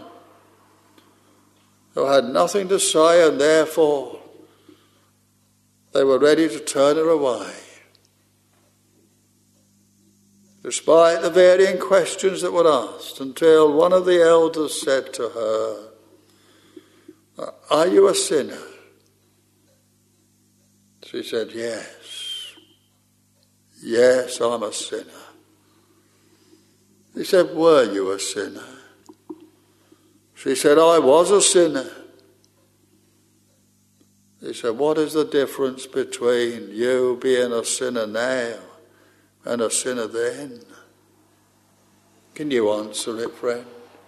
who had nothing to say, and therefore they were ready to turn her away. Despite the varying questions that were asked, until one of the elders said to her, "Are you a sinner?" She said, "Yes. Yes, I'm a sinner." He said, "Were you a sinner?" She said, "I was a sinner." He said, "What is the difference between you being a sinner now and a sinner then?" Can you answer it, friend?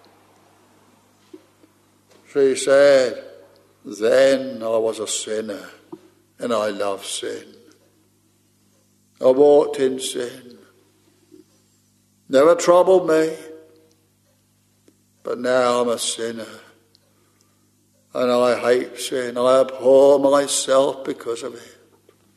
She said, "Then I was a sinner and I loved sin. I walked in sin. Never troubled me. But now I'm a sinner. And I hate sin. I abhor myself because of it.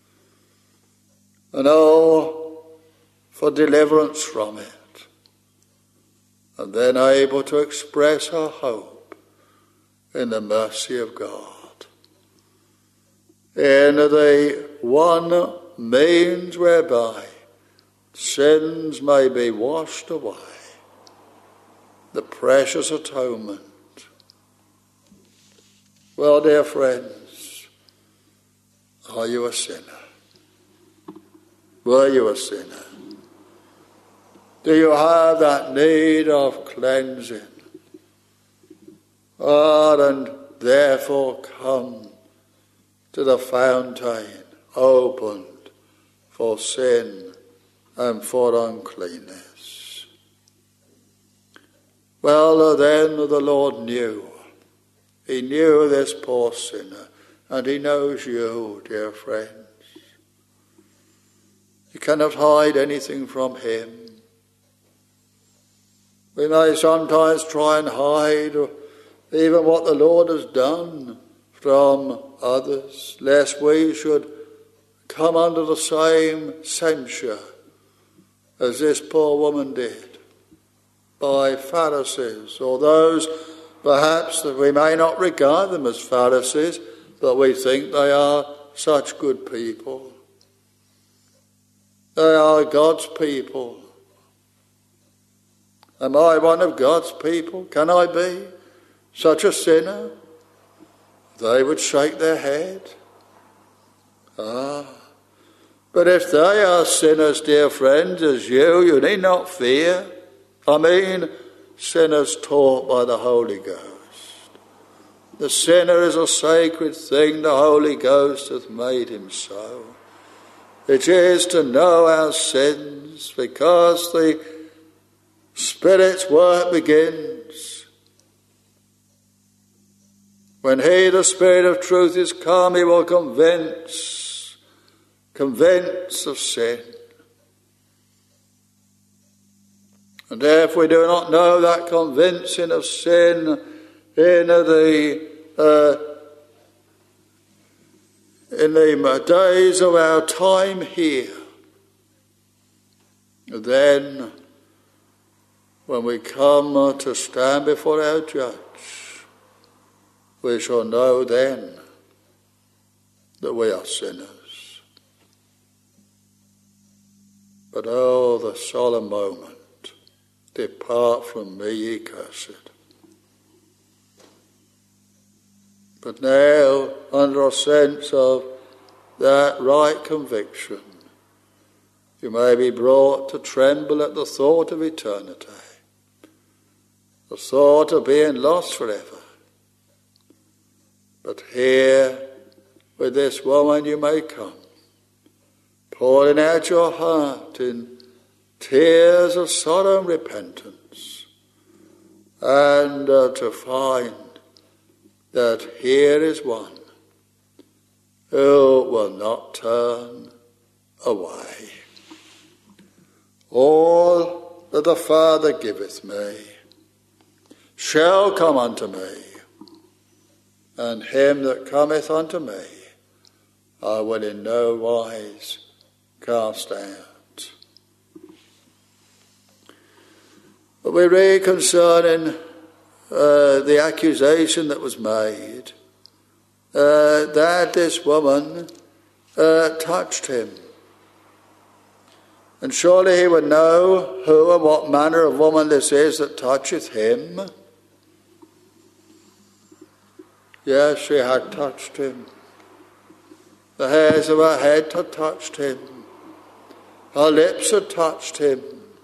And oh, for deliverance from it." And then able to express her hope in the mercy of God. In the one means whereby sins may be washed away, the precious atonement. Well, dear friends, are you a sinner? Were you a sinner? Do you have that need of cleansing? And therefore come to the fountain opened for sin and for uncleanness. Well, then the Lord knew. He knew this poor sinner, and he knows you, dear friends. You cannot hide anything from him. We may sometimes try and hide even what the Lord has done from others, lest we should come under the same censure as this poor woman did by Pharisees, or those perhaps that we may not regard them as Pharisees, but we think they are such good people. They are God's people. Am I one of God's people? Can I be such a sinner? They would shake their head. But if they are sinners, dear friends, as you need not fear. I mean, sinners taught by the Holy Ghost. The sinner is a sacred thing, the Holy Ghost hath made him so. It is to know our sins, because the Spirit's work begins. When he, the Spirit of truth, is come, he will convince of sin. And if we do not know that convincing of sin in the days of our time here, then when we come to stand before our judge, we shall know then that we are sinners. But oh, the solemn moment. Depart from me, ye cursed. But now, under a sense of that right conviction, you may be brought to tremble at the thought of eternity, the thought of being lost forever. But here, with this woman, you may come, pouring out your heart in tears of sorrow and repentance, and to find that here is one who will not turn away. All that the Father giveth me shall come unto me, and him that cometh unto me I will in no wise cast out. But we read concerning the accusation that was made, that this woman touched him. And surely he would know who and what manner of woman this is that toucheth him. Yes, she had touched him. The hairs of her head had touched him. Her lips had touched him.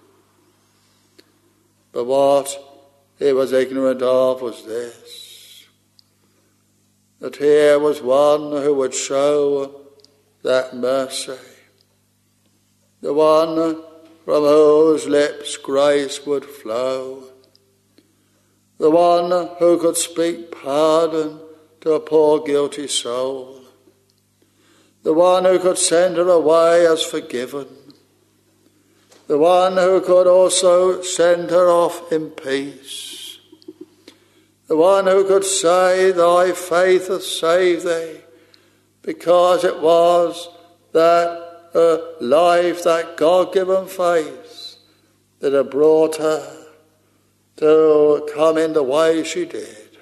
But what he was ignorant of was this, that here was one who would show that mercy, the one from whose lips grace would flow, the one who could speak pardon to a poor guilty soul, the one who could send her away as forgiven, the one who could also send her off in peace, the one who could say, thy faith hath saved thee, because it was that life, that God-given faith that had brought her to come in the way she did.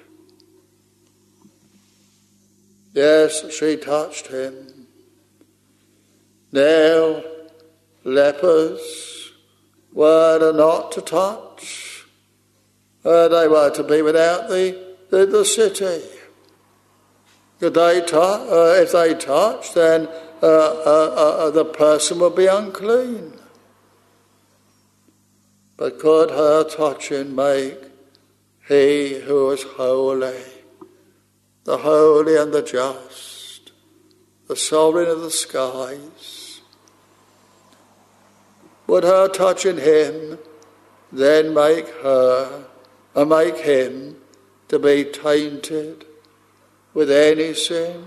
Yes, she touched him. Now, lepers were not to touch. They were to be without the city. If they touched, then the person would be unclean. But could her touching make he who is holy, the holy and the just, the sovereign of the skies, would her touching him then make him to be tainted with any sin?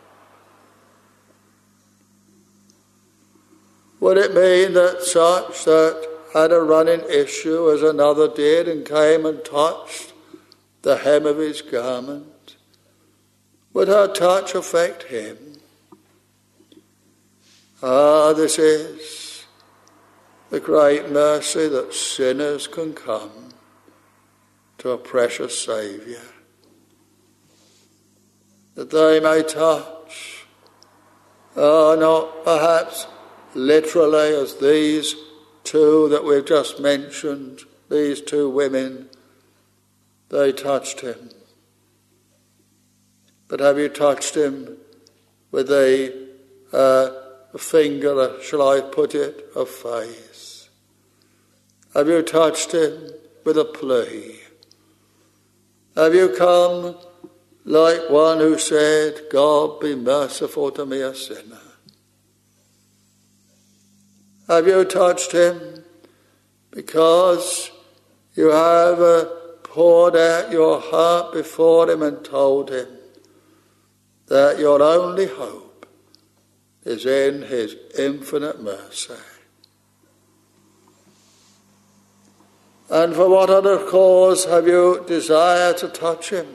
Would it mean that such that had a running issue as another did and came and touched the hem of his garment, would her touch affect him? This is the great mercy that sinners can come to a precious Saviour, that they may touch, not perhaps literally as these two that we've just mentioned, these two women, they touched him. But have you touched him with a finger, shall I put it, of faith? Have you touched him with a plea? Have you come like one who said, God be merciful to me, a sinner? Have you touched him because you have poured out your heart before him and told him that your only hope is in his infinite mercy? And for what other cause have you desired to touch him?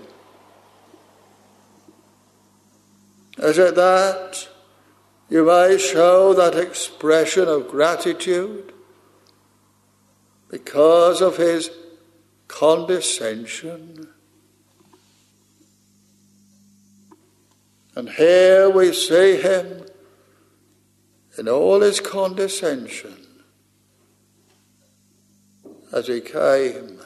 Is it that you may show that expression of gratitude because of his condescension? And here we see him in all his condescension as he came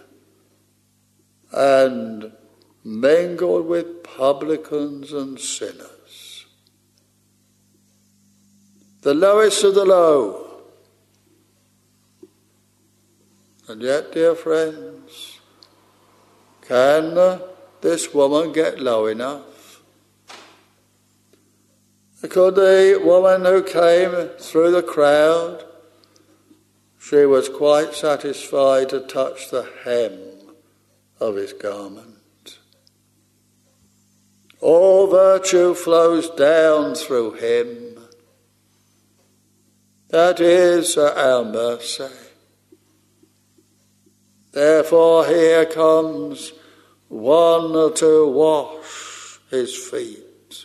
and mingled with publicans and sinners, the lowest of the low. And yet, dear friends, can this woman get low enough? Could the woman who came through the crowd, she was quite satisfied to touch the hem of his garment. All virtue flows down through him. That is our mercy. Therefore here comes one to wash his feet,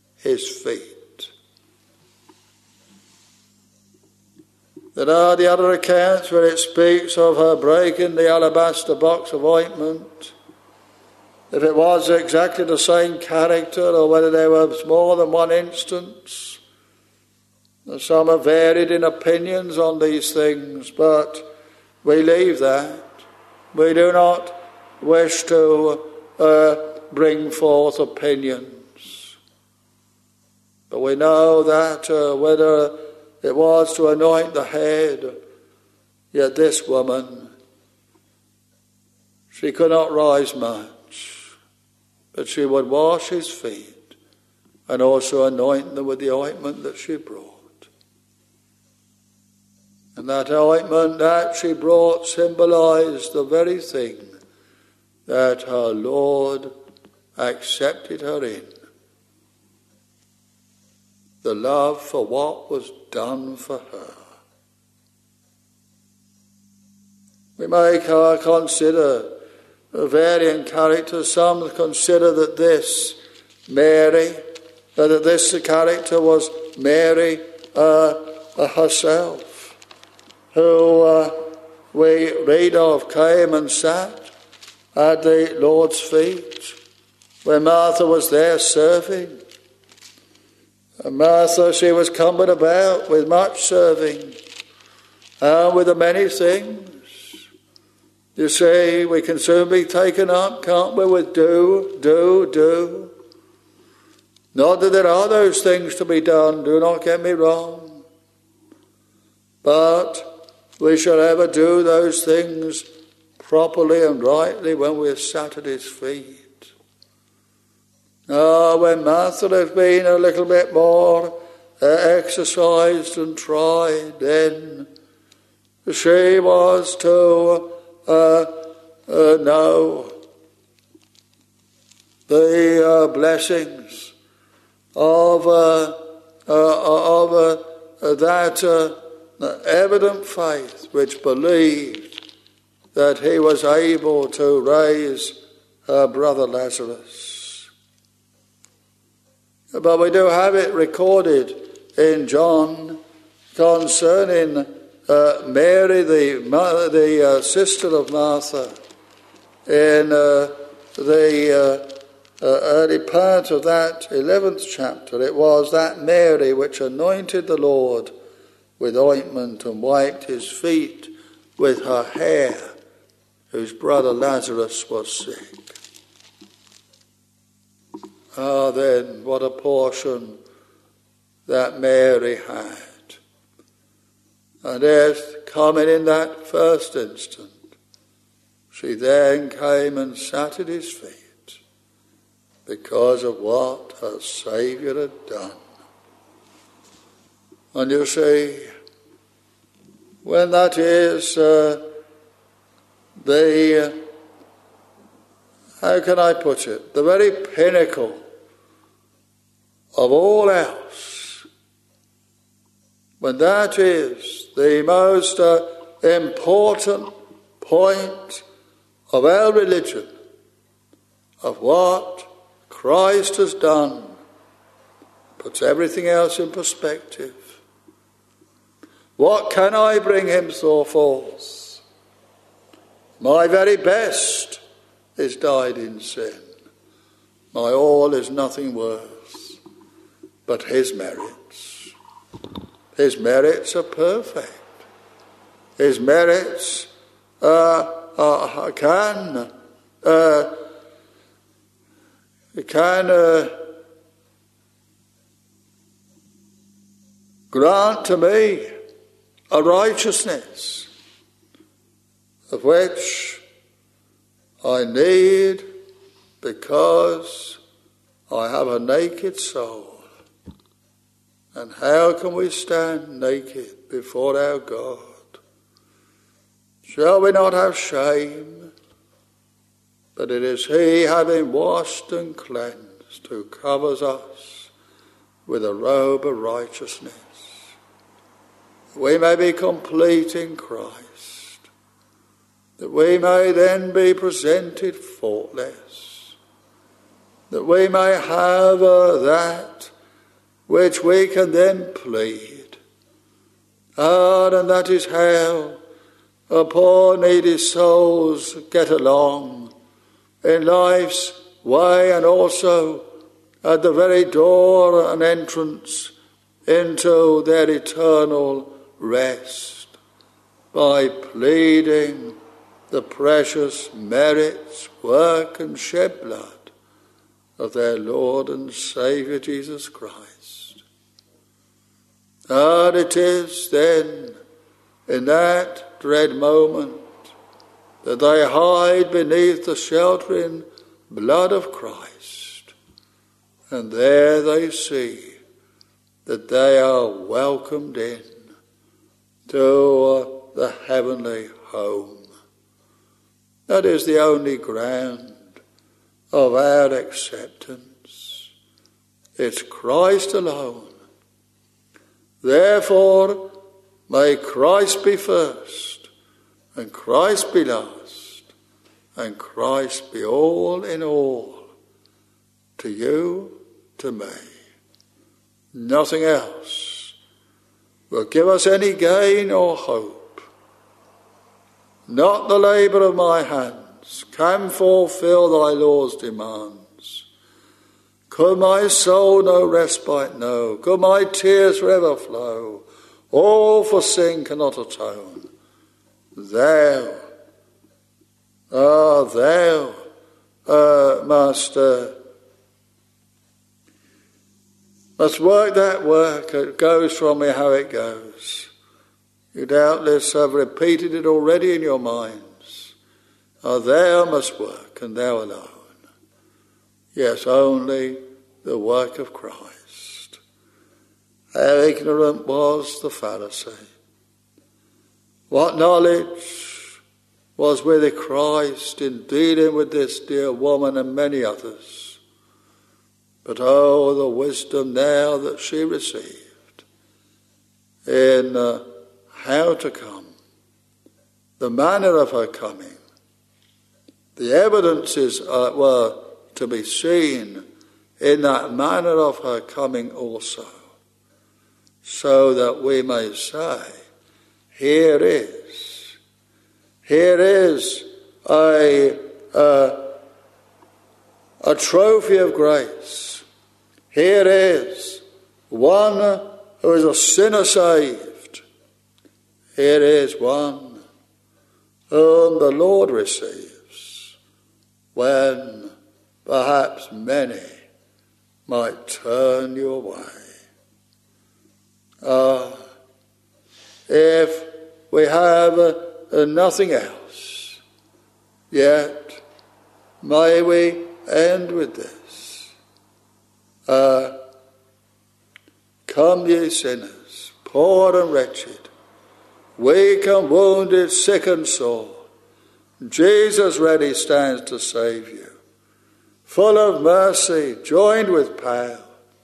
There are the other accounts where it speaks of her breaking the alabaster box of ointment. If it was exactly the same character or whether there was more than one instance, some are varied in opinions on these things, but we leave that. We do not wish to bring forth opinions. But we know that whether it was to anoint the head, yet this woman, she could not rise much, but she would wash his feet and also anoint them with the ointment that she brought. And that ointment that she brought symbolized the very thing that her Lord accepted her in. The love for what was done for her. We may consider varying characters. Some consider that this Mary, that this character was Mary herself, who we read of came and sat at the Lord's feet when Martha was there serving. And Martha, she was cumbered about with much serving and with the many things. You see, we can soon be taken up, can't we, with do. Not that there are those things to be done, do not get me wrong. But we shall ever do those things properly and rightly when we're sat at his feet. When Martha had been a little bit more exercised and tried, then she was to know the blessings of that evident faith which believed that he was able to raise her brother Lazarus. But we do have it recorded in John concerning Mary, the sister of Martha, in the early part of that 11th chapter. It was that Mary which anointed the Lord with ointment and wiped his feet with her hair, whose brother Lazarus was sick. Ah, then, what a portion that Mary had. And as coming in that first instant, she then came and sat at his feet because of what her Saviour had done. And you see, when that is how can I put it, the very pinnacle of all else, when that is the most important point of our religion, of what Christ has done, puts everything else in perspective. What can I bring him forth? My very best is died in sin. My all is nothing worth but his merits. His merits are perfect. His merits can grant to me a righteousness of which I need because I have a naked soul. And how can we stand naked before our God? Shall we not have shame? But it is he, having washed and cleansed, who covers us with a robe of righteousness. We may be complete in Christ, that we may then be presented faultless, that we may have that which we can then plead. And that is how poor needy souls get along in life's way, and also at the very door and entrance into their eternal rest, by pleading the precious merits, work and shed blood of their Lord and Saviour Jesus Christ. And it is then in that dread moment that they hide beneath the sheltering blood of Christ, and there they see that they are welcomed in to the heavenly home. That is the only ground of our acceptance. It's Christ alone. Therefore, may Christ be first, and Christ be last, and Christ be all in all, to you, to me. Nothing else will give us any gain or hope. Not the labour of my hands can fulfil thy law's demands. Could my soul no respite know? Could my tears forever flow? All for sin cannot atone. Thou, must work that work. It goes from me how it goes. You doubtless have repeated it already in your minds. Thou must work, and thou alone. Yes, only the work of Christ. How ignorant was the Pharisee. What knowledge was with Christ in dealing with this dear woman and many others. But oh, the wisdom now that she received in how to come, the manner of her coming. The evidences were to be seen in that manner of her coming also. so that we may say, here is a trophy of grace. Here is one who is a sinner saved. Here is one whom the Lord receives when perhaps many might turn you away. If we have nothing else, yet may we end with this. Come ye sinners, poor and wretched, weak and wounded, sick and sore. Jesus ready stands to save you, full of mercy, joined with power.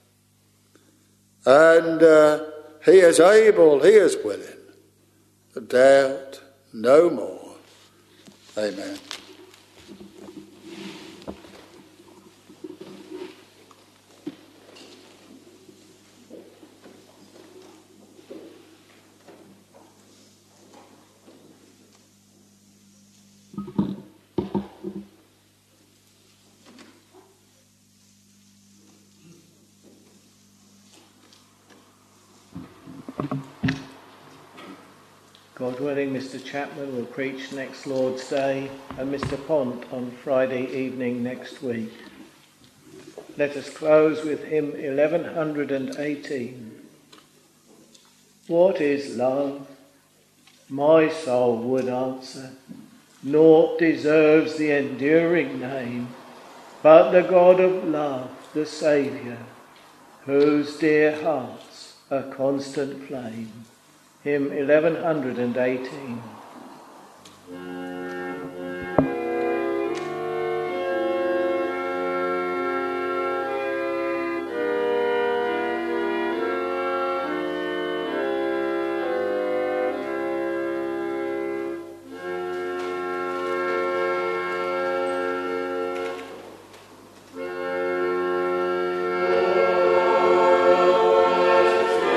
And he is able, he is willing, to doubt no more. Amen. God willing, Mr. Chapman will preach next Lord's Day and Mr. Pont on Friday evening next week. Let us close with hymn 1118. What is love? My soul would answer, naught deserves the enduring name, but the God of love, the Saviour, whose dear heart's a constant flame. Hymn 1118.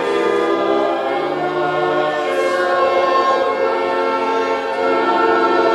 Amen.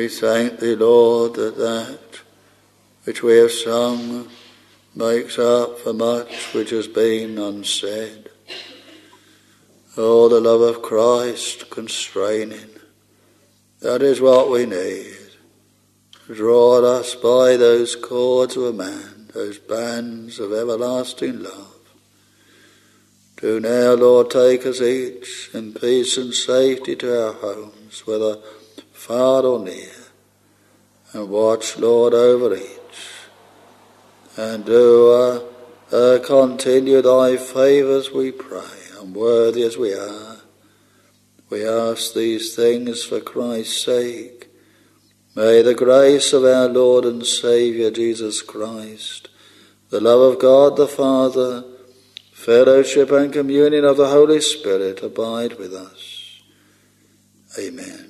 We thank thee, Lord, that which we have sung makes up for much which has been unsaid. Oh, the love of Christ constraining, that is what we need. Draw us by those cords of a man, those bands of everlasting love. Do now, Lord, take us each in peace and safety to our homes, whether far or near, and watch, Lord, over each. And do continue thy favours, we pray, unworthy as we are. We ask these things for Christ's sake. May the grace of our Lord and Saviour Jesus Christ, the love of God the Father, fellowship and communion of the Holy Spirit abide with us. Amen.